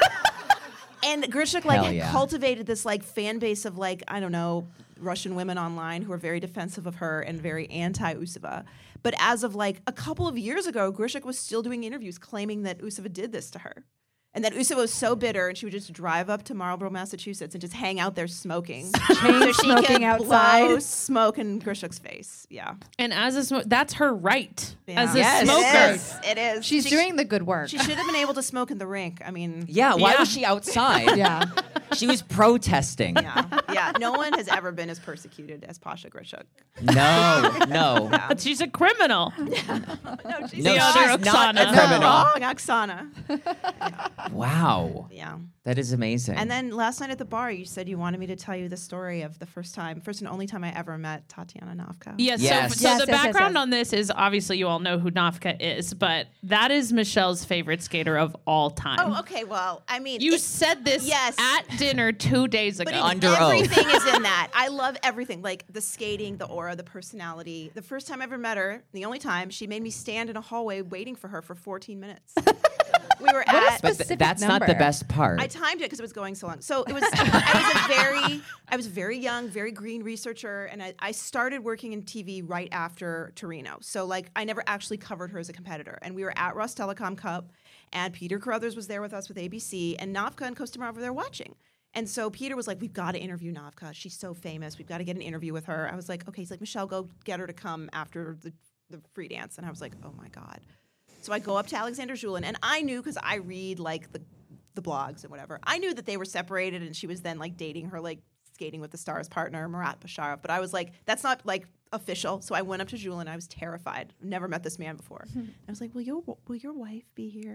And Grishuk like Hell had yeah. cultivated this like fan base of like, I don't know, Russian women online who are very defensive of her and very anti-Usova. But as of like a couple of years ago, Grishuk was still doing interviews claiming that Usova did this to her. And that Usova was so bitter and she would just drive up to Marlborough, Massachusetts and just hang out there smoking. so she smoking could outside. blow smoke in Grishuk's face. Yeah. And as a smoker, that's her right Yeah. as a Yes. smoker. It is. It is. She's She- doing the good work. She should have been able to smoke in the rink. I mean, Yeah, why Yeah. was she outside? yeah. She was protesting. yeah, yeah. No one has ever been as persecuted as Pasha Grishuk. No, no. But she's a criminal. No, she's No, The not. other she's not a Oksana. criminal. Wrong, Oksana. Wow. Yeah. That is amazing. And then last night at the bar, you said you wanted me to tell you the story of the first time, first and only time I ever met Tatiana Navka. Yes. Yes. So, so Yes, the yes, yes, background yes. on this is obviously you all know who Nafka is, but that is Michelle's favorite skater of all time. Oh, okay. Well, I mean, You it's- said this Yes. at dinner two days ago. but it's- Under oath. everything is in that. I love everything, like the skating, the aura, the personality. The first time I ever met her, the only time, she made me stand in a hallway waiting for her for fourteen minutes. We were What a at. but th- specific that's not the number. best part. I timed it because it was going so long. So it was. I was a very, I was very young, very green researcher, and I, I started working in T V right after Torino. So like, I never actually covered her as a competitor. And we were at Ross Telecom Cup, and Peter Carruthers was there with us with A B C, and Navka and Kostamar were there watching. And so Peter was like, "We've got to interview Navka. She's so famous. We've got to get an interview with her." I was like, "Okay." He's like, "Michelle, go get her to come after the the free dance." And I was like, "Oh my God." So I go up to Alexander Julin, and I knew because I read like the the blogs and whatever. I knew that they were separated, and she was then like dating her like skating with the Stars partner Murat Basharov. But I was like, that's not like official. So I went up to Julin. I was terrified. Never met this man before. I was like, "Will your will your wife be here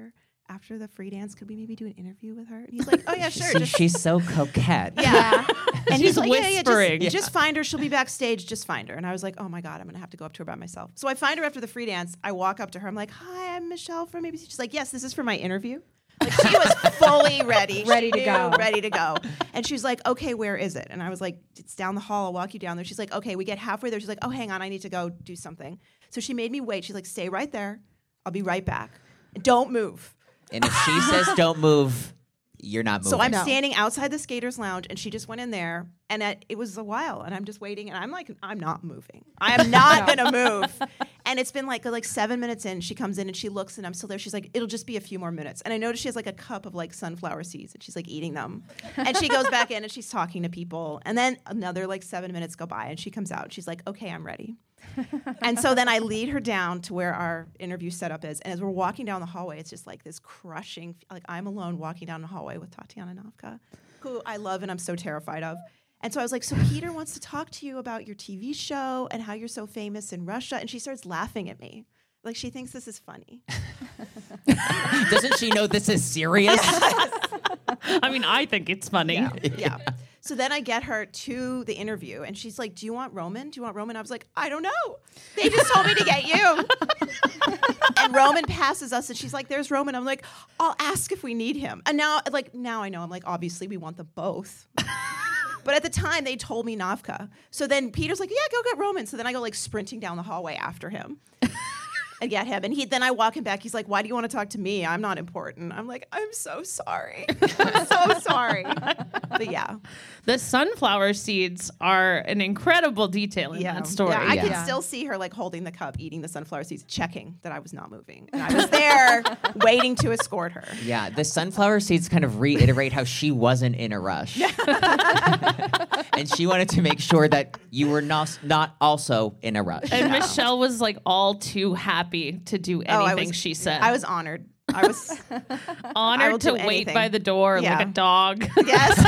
after the free dance, could we maybe do an interview with her? And he's like, oh yeah, sure. See, Just, she's so coquette. yeah. And She's he's like, yeah, yeah, whispering. just, just find her. She'll be backstage. Just find her. And I was like, oh my God, I'm going to have to go up to her by myself. So I find her after the free dance. I walk up to her. I'm like, hi, I'm Michelle from A B C. She's like, yes, this is for my interview. Like she was fully ready. Ready She to knew, go. Ready to go. And she's like, okay, where is it? And I was like, it's down the hall. I'll walk you down there. She's like, okay, we get halfway there. She's like, oh, hang on. I need to go do something. So she made me wait. She's like, stay right there. I'll be right back. Don't move. And if she says don't move, you're not moving. So I'm No. standing outside the skaters lounge, and she just went in there, and it, it was a while, and I'm just waiting, and I'm like, I'm not moving. I am not gonna move. And it's been like like seven minutes in, she comes in and she looks, and I'm still there. She's like, it'll just be a few more minutes. And I notice she has like a cup of like sunflower seeds, and she's like eating them. And she goes back in and she's talking to people, and then another like seven minutes go by, and she comes out. She's like, okay, I'm ready. And so then I lead her down to where our interview setup is. And as we're walking down the hallway, it's just like this crushing, like I'm alone walking down the hallway with Tatiana Navka, who I love and I'm so terrified of. And so I was like, so Peter wants to talk to you about your T V show and how you're so famous in Russia. And she starts laughing at me. Like she thinks this is funny. Doesn't she know this is serious? I mean, I think it's funny. Yeah. yeah. So then I get her to the interview, and she's like, do you want Roman? Do you want Roman? I was like, I don't know. They just told me to get you. And Roman passes us, and she's like, there's Roman. I'm like, I'll ask if we need him. And now, like, now I know. I'm like, obviously, we want them both. But at the time, they told me Navka. So then Peter's like, yeah, go get Roman. So then I go, like, sprinting down the hallway after him. And get him. And he then I walk him back. He's like, why do you want to talk to me? I'm not important. I'm like, I'm so sorry. I'm so sorry. But yeah. The sunflower seeds are an incredible detail in Yeah. that story. Yeah, I Yeah. can still see her like holding the cup, eating the sunflower seeds, checking that I was not moving. And I was there waiting to escort her. Yeah, the sunflower seeds kind of reiterate how she wasn't in a rush. And she wanted to make sure that you were not, not also in a rush. And Michelle was like all too happy to do Oh, I anything was- she said. I was honored. I was I honored will to do wait anything. by the door Yeah. like a dog. yes.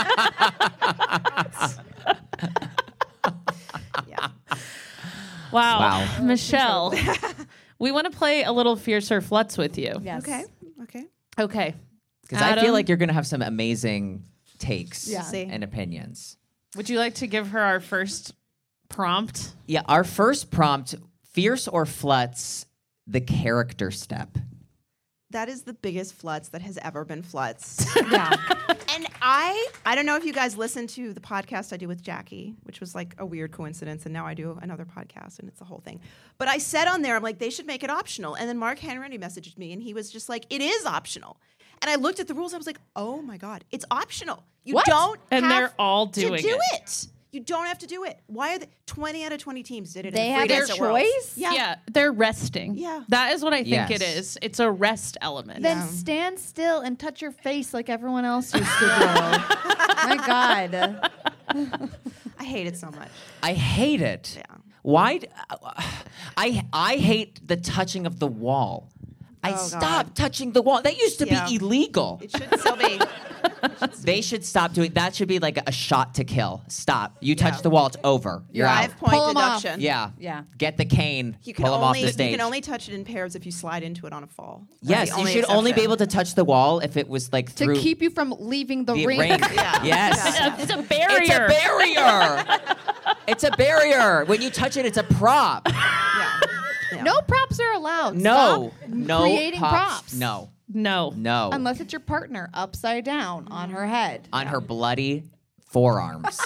yeah. Wow. Wow. Michelle, we want to play a little Fiercer Flutz with you. Yes. Okay. Okay. Okay. Because I Adam? feel like you're going to have some amazing takes Yeah. See. and opinions. Would you like to give her our first prompt? Yeah, our first prompt, Fierce or Flutz, the character step. That is the biggest flutz that has ever been flutz. Yeah. And I, I don't know if you guys listened to the podcast I do with Jackie, which was like a weird coincidence, and now I do another podcast, and it's a whole thing. But I said on there, I'm like, they should make it optional. And then Mark Henry messaged me, and he was just like, it is optional. And I looked at the rules, I was like, oh my God, it's optional. You What? don't And have they're all doing to do it. it. You don't have to do it. Why are the twenty out of twenty teams did it? They in the have free their dance at Worlds. choice? Yeah. Yeah, they're resting. Yeah. That is what I think Yes. it is. It's a rest element. Then stand still and touch your face like everyone else used to do. My God. I hate it so much. I hate it. Yeah. Why? d- uh, I I hate the touching of the wall. I Oh, stopped God. touching the wall. That used to Yeah. be illegal. It should still be. They should stop doing that. Should be like a shot to kill. Stop. You touch Yeah. the wall, it's over. You're out. Five point Pull 'em off. deduction. Yeah. Yeah. Get the cane. You can pull them only off the stage. you can only touch it in pairs if you slide into it on a fall. That's yes, the you only should only be exception. able to touch the wall if it was like To through keep you from leaving the, the ring. ring. Yeah. Yes. Yeah. It's a It's barrier. a barrier. It's a barrier. When you touch it, it's a prop. Yeah. Yeah. No props are allowed. No. Stop No creating props. props. No. No. No. Unless it's your partner upside down on her head. On her bloody forearms.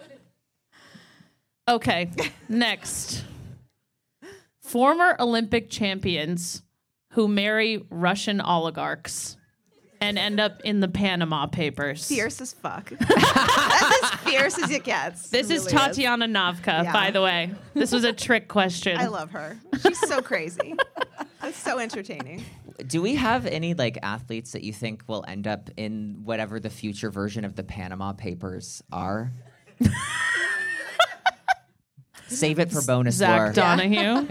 Okay. Next. Former Olympic champions who marry Russian oligarchs and end up in the Panama Papers. Fierce as fuck. That's as fierce as it gets. This It is really Tatiana Navka, Yeah. by the way. This was a trick question. I love her. She's so crazy. It's so entertaining. Do we have any like athletes that you think will end up in whatever the future version of the Panama Papers are? Save it for bonus Zach lore. Donahue.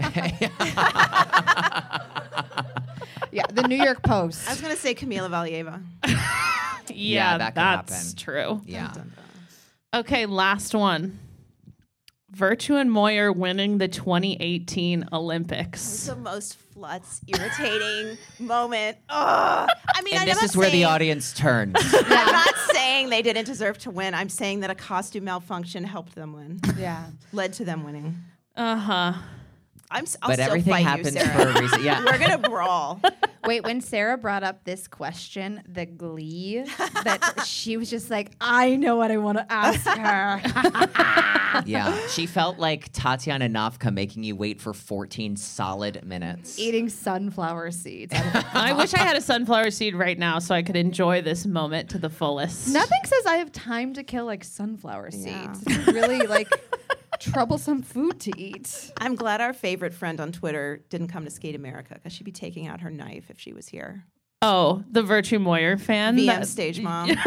Yeah, the New York Post. I was gonna say Camila Valieva. Yeah, Yeah, that could that's happen. true. Yeah. Okay, last one. Virtue and Moyer winning the twenty eighteen Olympics. It's the most flutz, irritating moment. Ugh. I mean, And I'm this not is where the saying- audience turns. I'm not saying they didn't deserve to win. I'm saying that a costume malfunction helped them win, Yeah. led to them winning. Uh huh. I'm. s- I'll But still everything fight happens you, Sarah. for a reason. Yeah. We're gonna brawl. Wait, when Sarah brought up this question, the glee that she was just like, I know what I want to ask her. Yeah. She felt like Tatiana Navka making you wait for fourteen solid minutes. Eating sunflower seeds. I wish I had a sunflower seed right now so I could enjoy this moment to the fullest. Nothing says I have time to kill like sunflower Yeah. seeds. It's really like troublesome food to eat. I'm glad our favorite friend on Twitter didn't come to Skate America because she'd be taking out her knife if she was here. Oh, the Virtue Moyer fan. V M That- stage mom.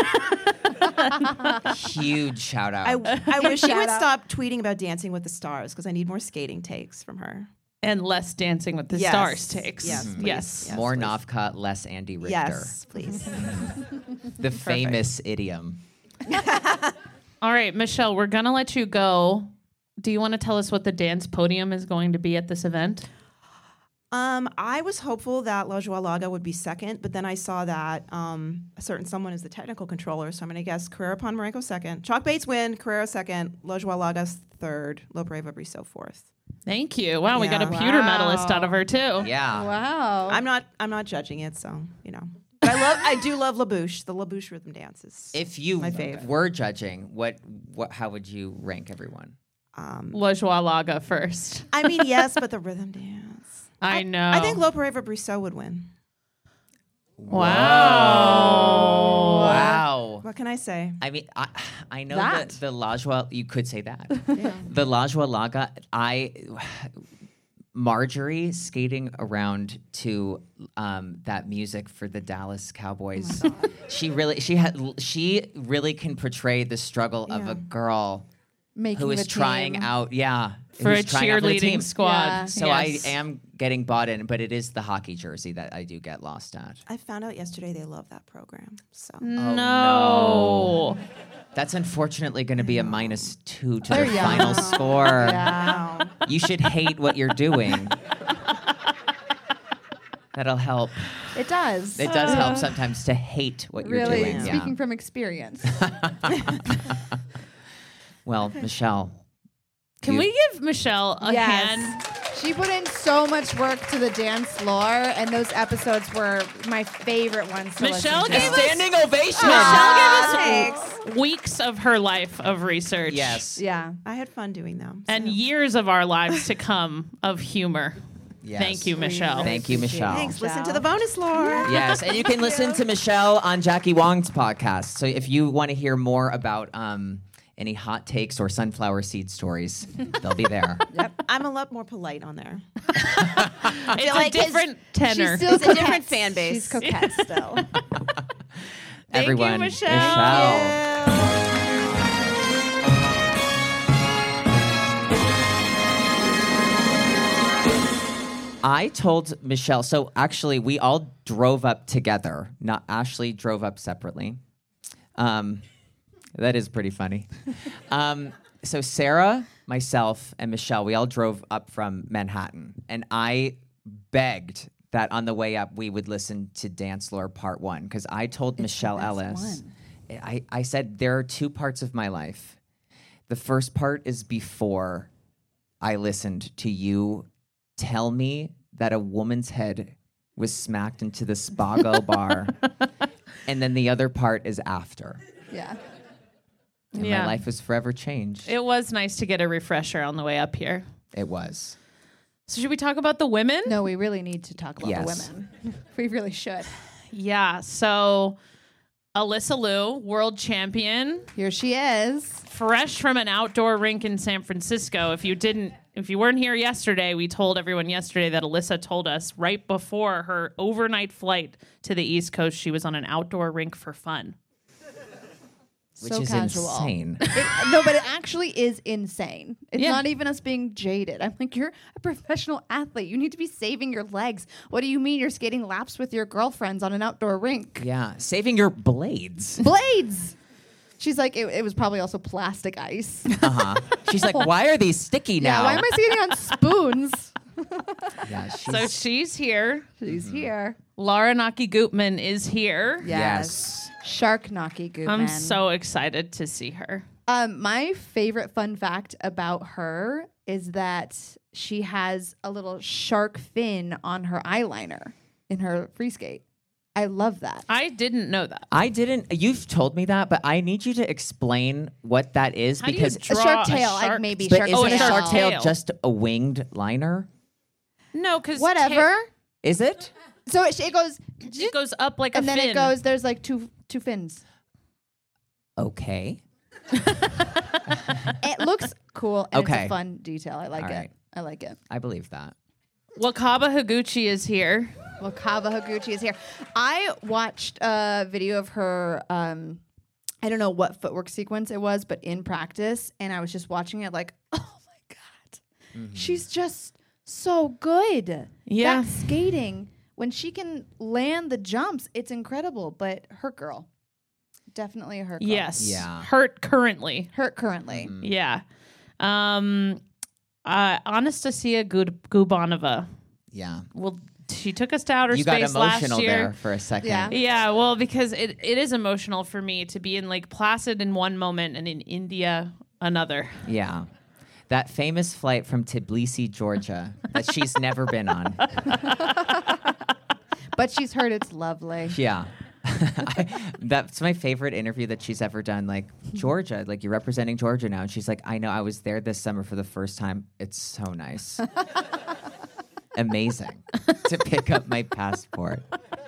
Huge shout out. I, I wish she Shout would out. stop tweeting about Dancing with the Stars because I need more skating takes from her. and less Dancing with the Yes. Stars takes. Yes, Yes. please. yes. Yes, More please. Navka, less Andy Richter. Yes, please. The famous idiom. All right, Michelle, we're going to let you go. Do you want to tell us what the dance podium is going to be at this event? Um, I was hopeful that La Joie Laga would be second, but then I saw that um, a certain someone is the technical controller, so I'm going to guess Carrera Ponmarenko second. Chalk Bates win, Carrera second, La Joie Laga's third, Lopreva Briseau fourth. Thank you. Wow, we got a Yeah. pewter Wow. medalist out of her too. Yeah. Wow. I'm not I'm not judging it, so you know. But I love I do love La Bouche. The La Bouche rhythm dances. If you My fave. were judging, what, what, how would you rank everyone? Um, La Joie Laga first. I mean, yes, but the rhythm dance. I know. I think Lopreva Briseau would win. Wow. Wow. What can I say? I mean, I, I know That. that the La Joie, you could say that. Yeah. The La Joie Laga, I, Marjorie skating around to um, that music for the Dallas Cowboys. she really, she had, she really can portray the struggle of Yeah. a girl Making who is the trying team. out, yeah, For a who's trying out for the team. cheerleading squad. Yeah. So Yes. I am getting bought in, but it is the hockey jersey that I do get lost at. I found out yesterday they love that program. So Oh, No. That's unfortunately going to be a minus two to They're the young. final score. Yeah. wow. You should hate what you're doing. That'll help. It does. It does help sometimes to hate what you're really, doing. speaking Yeah. from experience. Well, Michelle. Can you- we give Michelle a yes. hand? She put in so much work to the dance floor, and those episodes were my favorite ones to Michelle listen to. gave us- Standing ovation. Michelle gave us thanks. weeks of her life of research. Yes. Yeah. I had fun doing them. And so. years of our lives to come of humor. Yes. Thank you, Michelle. Thank you, Michelle. Thanks. Listen to the bonus lore. Yes, and you can listen to Michelle on Jackie Wong's podcast. So if you want to hear more about um, any hot takes or sunflower seed stories, they'll be there. I'm a lot more polite on there. It's like a his- different tenor. She's still It's a different coquette. fan base. She's coquette still. Thank you, Everyone, Michelle. I told Michelle, so actually we all drove up together. Not Ashley drove up separately. Um, that is pretty funny. um, so Sarah, myself, and Michelle, we all drove up from Manhattan. And I begged that on the way up we would listen to Dance Lore Part One. Because I told Michelle best Ellis, one. I, I said there are two parts of my life. The first part is before I listened to you tell me that a woman's head was smacked into the Spago bar. And then the other part is after. Yeah. And Yeah. my life was forever changed. It was nice to get a refresher on the way up here. It was. So should we talk about the women? No, we really need to talk about Yes. the women. We really should. Yeah. So Alyssa Liu, world champion, Here she is. fresh from an outdoor rink in San Francisco. If you didn't, if you weren't here yesterday, we told everyone yesterday that Alyssa told us right before her overnight flight to the East Coast, she was on an outdoor rink for fun. Which So is casual. insane. It, no, but it actually is insane. It's Yeah. not even us being jaded. I'm like, you're a professional athlete. You need to be saving your legs. What do you mean you're skating laps with your girlfriends on an outdoor rink? Yeah. Saving your blades. Blades. She's like, it, it was probably also plastic ice. Uh-huh. She's like, why are these sticky Yeah, now? why am I skating on spoons? Yeah, she's, So she's here. She's here. Laura Naki Gutman is here. Yes. Shark Naki Goopman. I'm so excited to see her. Um, my favorite fun fact about her is that she has a little shark fin on her eyeliner in her free skate. I love that. I didn't know that. I didn't. You've told me that, but I need you to explain what that is How do you because. draw a shark a tail, like shark- maybe But shark isn't Oh, a a tail. shark tail tail. just a winged liner? No, because Whatever. Is it? So it, it goes, it goes up like a and then fin. it goes. There's like two two fins. Okay. It looks cool. And It's Okay. a fun detail. I like All it. right. I like it. I believe that. Wakaba Higuchi is here. Well, Kava Higuchi is here. I watched a video of her. Um, I don't know what footwork sequence it was, but in practice, and I was just watching it like, oh my god, she's just so good. Yeah. that skating when she can land the jumps, it's incredible. But hurt girl, definitely a hurt girl. Yes. Yeah. Hurt currently. hurt currently. Mm-hmm. Yeah. Um, uh, Anastasia Gud- Gubanova. Yeah. Well, she took us to outer You got space emotional last year. there for a second. Yeah. Yeah, well, because it, it is emotional for me to be in Lake Placid in one moment and in India another. Yeah. That famous flight from Tbilisi, Georgia, that she's never been on. But she's heard it's lovely. Yeah. I, that's my favorite interview that she's ever done. Like, Georgia, like you're representing Georgia now. And she's like, I know, I was there this summer for the first time. It's so nice. Amazing to pick up my passport.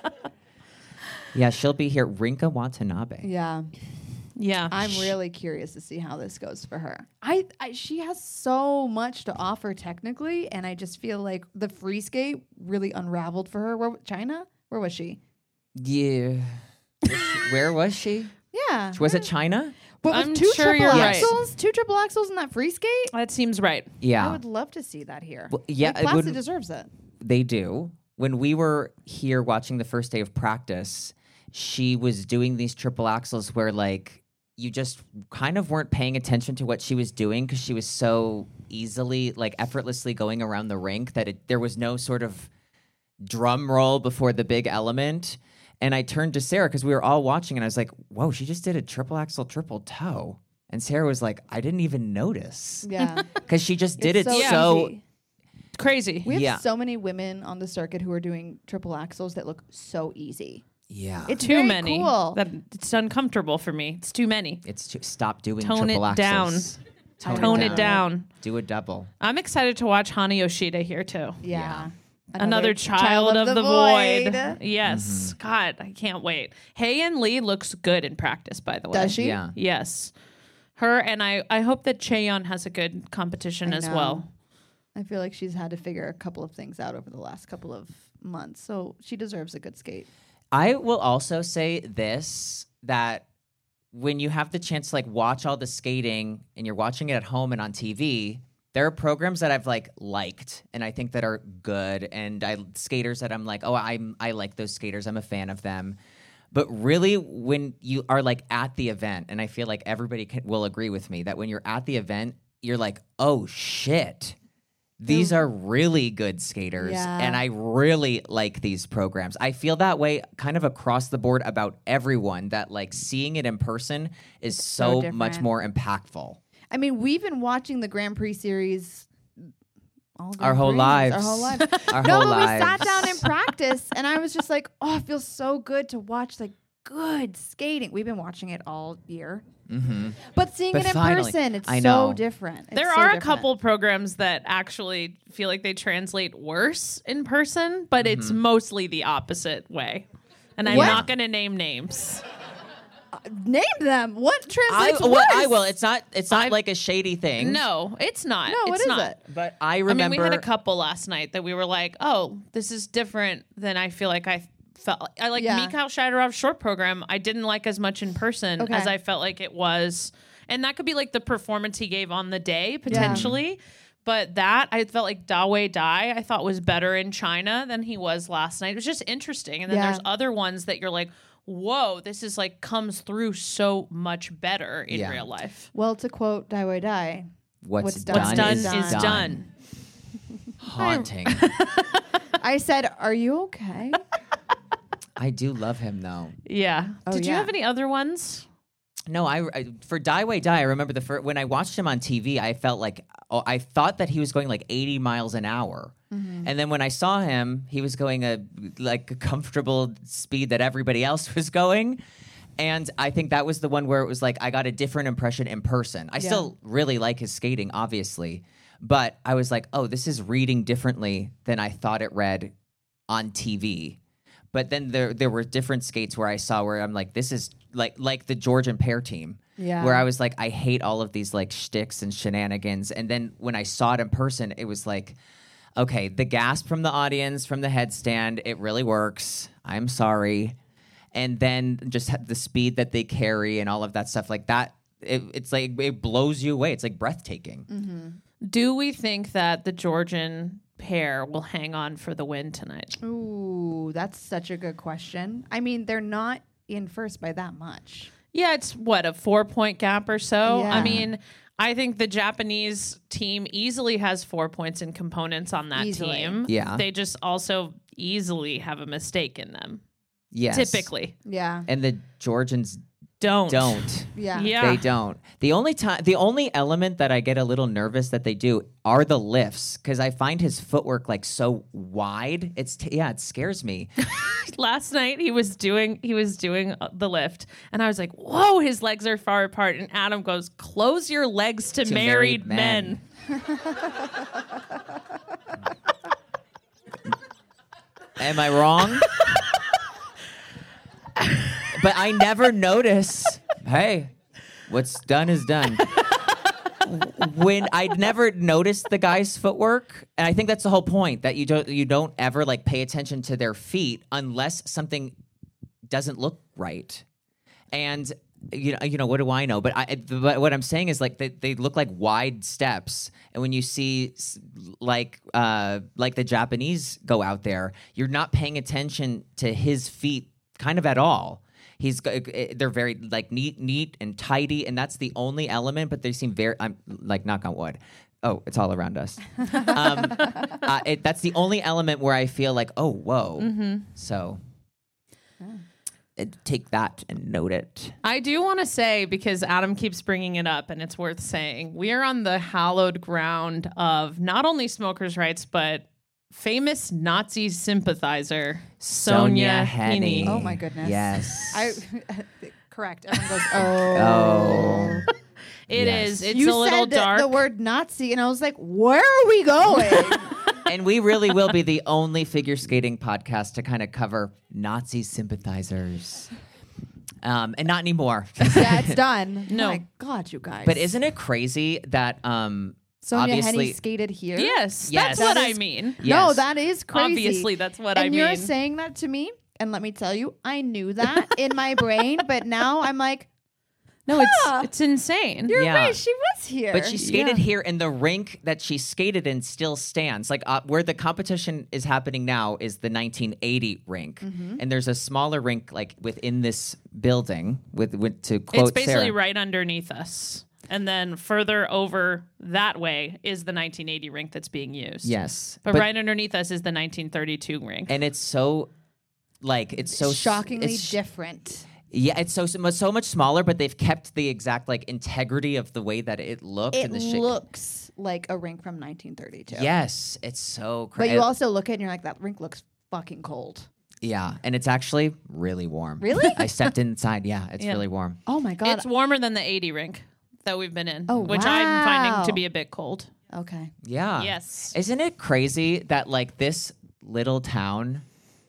Yeah, she'll be here. Rinka Watanabe. Yeah. Yeah. I'm really curious to see how this goes for her. I, I she has so much to offer technically, and I just feel like the free skate really unraveled for her. Where China? Where was she? Yeah. Where was she? Yeah. Was it China? But with I'm two sure triple you're right. axles, two triple axles in that free skate. That seems right. Yeah. I would love to see that here. Well, yeah, Lake it Placid wouldn't- deserves it. They do. When we were here watching the first day of practice, she was doing these triple axles where like you just kind of weren't paying attention to what she was doing because she was so easily, like effortlessly going around the rink that it, there was no sort of drum roll before the big element. And I turned to Sarah because we were all watching and I was like, whoa, she just did a triple axle, triple toe. And Sarah was like, I didn't even notice. Yeah. Because she just did It's it so so, easy. Crazy. We have Yeah. so many women on the circuit who are doing triple axles that look so easy. yeah. It's Too very many. cool. That it's uncomfortable for me. It's too many. It's to stop doing Tone triple it down. axles. Tone it Tone down. it down. Do a double. I'm excited to watch Hana Yoshida here too. Yeah. Another, child, of, the, void. void. Yes. God, I can't wait. Heian Lee looks good in practice, by the way. Does she? Yeah. Yes. Her and I I hope that Cheon has a good competition I as know. well. I feel like she's had to figure a couple of things out over the last couple of months, so she deserves a good skate. I will also say this, that when you have the chance to like watch all the skating and you're watching it at home and on T V, there are programs that I've like liked and I think that are good, and I skaters that I'm like, oh, I'm I like those skaters. I'm a fan of them. But really, when you are like at the event, and I feel like everybody can, will agree with me that when you're at the event, you're like, oh shit, these are really good skaters, Yeah. and I really like these programs. I feel that way kind of across the board about everyone, that like seeing it in person is so so, much different. more impactful. I mean, we've been watching the Grand Prix series all Our Grand whole Prix, lives. Our whole lives. Our no, whole but lives. we sat down in practice, and I was just like, oh, it feels so good to watch like good skating. We've been watching it all year, Mm-hmm. but seeing But it in finally, person, it's I so know. different. It's There so are a different. couple programs that actually feel like they translate worse in person, but Mm-hmm. it's mostly the opposite way. And I'm What? not going to name names. Name them. What I, translates well, worse? I will. It's not. It's not I've- like a shady thing. No, it's not. No, what it's is not. it? But I I remember. mean, we had a couple last night that we were like, "Oh, this is different than I feel like I felt." I like Yeah. Mikhail Shadorov's short program. I didn't like as much in person Okay. as I felt like it was, and that could be like the performance he gave on the day potentially. But that I felt like Dawei Dai I thought was better in China than he was last night. It was just interesting. And then Yeah. there's other ones that you're like, whoa, this is like comes through so much better in Yeah. real life. Well, to quote Die Way Die, What's, What's done, What's done is, is done. done. Haunting. I said, "Are you okay?" I do love him though. Yeah. Oh, Did you yeah. have any other ones? No, I, I for Die Way Die. I remember the first when I watched him on T V. I felt like oh, I thought that he was going like eighty miles an hour, Mm-hmm. and then when I saw him, he was going a like a comfortable speed that everybody else was going. And I think that was the one where it was like I got a different impression in person. I Yeah. still really like his skating, obviously, but I was like, oh, this is reading differently than I thought it read on T V. But then there there were different skates where I saw where I'm like, this is like like the Georgian pair team. Yeah. Where I was like, I hate all of these like shticks and shenanigans. And then when I saw it in person, it was like, okay, the gasp from the audience, from the headstand, it really works. I'm sorry. And then just ha- the speed that they carry and all of that stuff like that, it, it's like it blows you away. It's like breathtaking. Do we think that the Georgian pair will hang on for the win tonight? Ooh, that's such a good question. I mean, they're not in first by that much. Yeah, it's what, a four point gap or so? I Yeah. mean, I think the Japanese team easily has four points in components on that Easily. team. Yeah. They just also easily have a mistake in them. Yes. Typically. Yeah. And the Georgians Don't. don't. Yeah. Yeah. They don't. The only time, the only element that I get a little nervous that they do are the lifts because I find his footwork like so wide. It's t- yeah, it scares me. Last night he was doing he was doing uh, the lift and I was like, "Whoa, his legs are far apart." And Adam goes, "Close your legs to, To married, married men." men. Am I wrong? But I never notice. Hey, what's done is done. When I'd never noticed the guy's footwork, and I think that's the whole point that you don't you don't ever like pay attention to their feet unless something doesn't look right. And you know, you know, what do I know? But I, but what I'm saying is like they, they look like wide steps, and when you see s- like uh, like the Japanese go out there, you're not paying attention to his feet kind of at all. He's go- they're very like neat, neat and tidy, and that's the only element. But they seem very, I'm like knock on wood. Oh, it's all around us. um, uh, it, that's the only element where I feel like, oh, whoa. So uh, take that and note it. I do want to say, because Adam keeps bringing it up and it's worth saying, we are on the hallowed ground of not only smokers' rights, but famous Nazi sympathizer Sonia Henne. Oh my goodness. Yes. I correct. Everyone goes, "Oh." Oh. It Yes. is. It's you a little said dark. the word Nazi, and I was like, "Where are we going?" And we really will be the only figure skating podcast to kind of cover Nazi sympathizers. Um, and not anymore. Yeah, it's done. No. Oh my God, you guys. But isn't it crazy that um, Sonia obviously Henne skated here? yes, Yes. that's what That I is- mean. No, Yes. that is crazy. Obviously, that's what and I you're mean. saying that to me, and let me tell you, I knew that in my brain, but now I'm like, No, it's Huh. it's insane. you're Yeah. right, she was here. But she skated Yeah. here, and the rink that she skated in still stands. Like uh, where the competition is happening now is the nineteen eighty rink, Mm-hmm. and there's a smaller rink like within this building. With, with to quote It's basically Sarah. right underneath us. And then further over that way is the nineteen eighty rink that's being used. Yes, But, right underneath us is the nineteen thirty-two rink. and it's so like it's so shockingly it's, different. Yeah, it's so so much, so much smaller, but they've kept the exact like integrity of the way that it looked It and the shape. looks like a rink from nineteen thirty-two. Yes, it's so But crazy. you also look at it and you're like, that rink looks fucking cold. yeah, and it's actually really warm. Really? I stepped inside. Yeah, it's Yeah. really warm. Oh my God. It's warmer than the eighty rink that we've been in, Oh, which I'm finding wow. to be a bit cold. okay. Yeah. Yes. Isn't it crazy that like this little town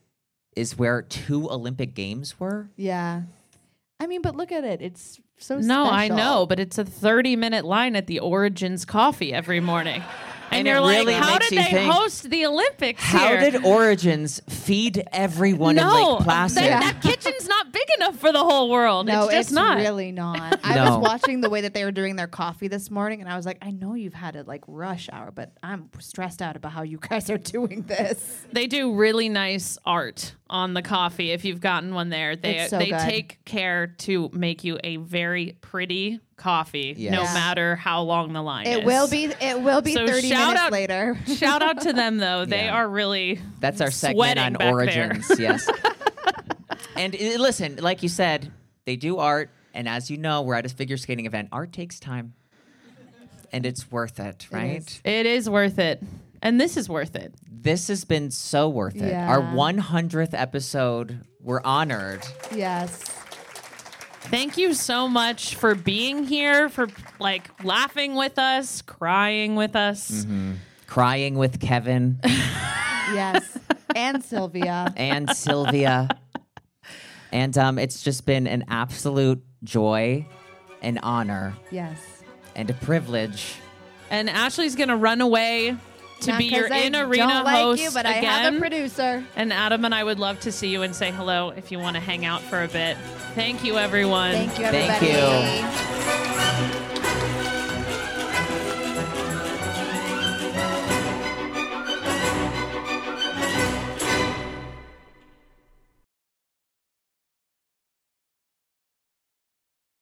is where two Olympic Games were? Yeah. I mean, but look at it. It's so No, I special. know, but it's a thirty minute line at the Origins Coffee every morning. And, And you're it like, really how makes did you they think, host the Olympics How here? did Origins feed everyone in no, Lake Placid? that, that kitchen's not big enough for the whole world. No, it's just not. really not. I No. was watching the way that they were doing their coffee this morning, and I was like, I know you've had it like rush hour, but I'm stressed out about how you guys are doing this. They do really nice art on the coffee if you've gotten one there. They It's so they good. take care to make you a very pretty coffee, Yes. no Yeah. matter how long the line is. It will be. It will be So thirty shout minutes out- later. Shout out to them though. They Yeah. are really That's our segment sweating on back there. origins. Yes. And uh, listen, like you said, they do art, and as you know, we're at a figure skating event. Art takes time, and it's worth it, right? is. It is worth it. And this is worth it. This has been so worth it. Yeah. Our one hundredth episode, we're honored. Yes. Thank you so much for being here, for like laughing with us, crying with us. Crying with Kevin Yes. And Sylvia. and Sylvia. And um, it's just been an absolute joy, an honor, Yes. and a privilege. And Ashley's going to run away to Not be your 'cause I in-arena don't like host you, but again. I have a producer. And Adam and I would love to see you and say hello if you want to hang out for a bit. Thank you, everyone. Thank you, Thank everybody. you.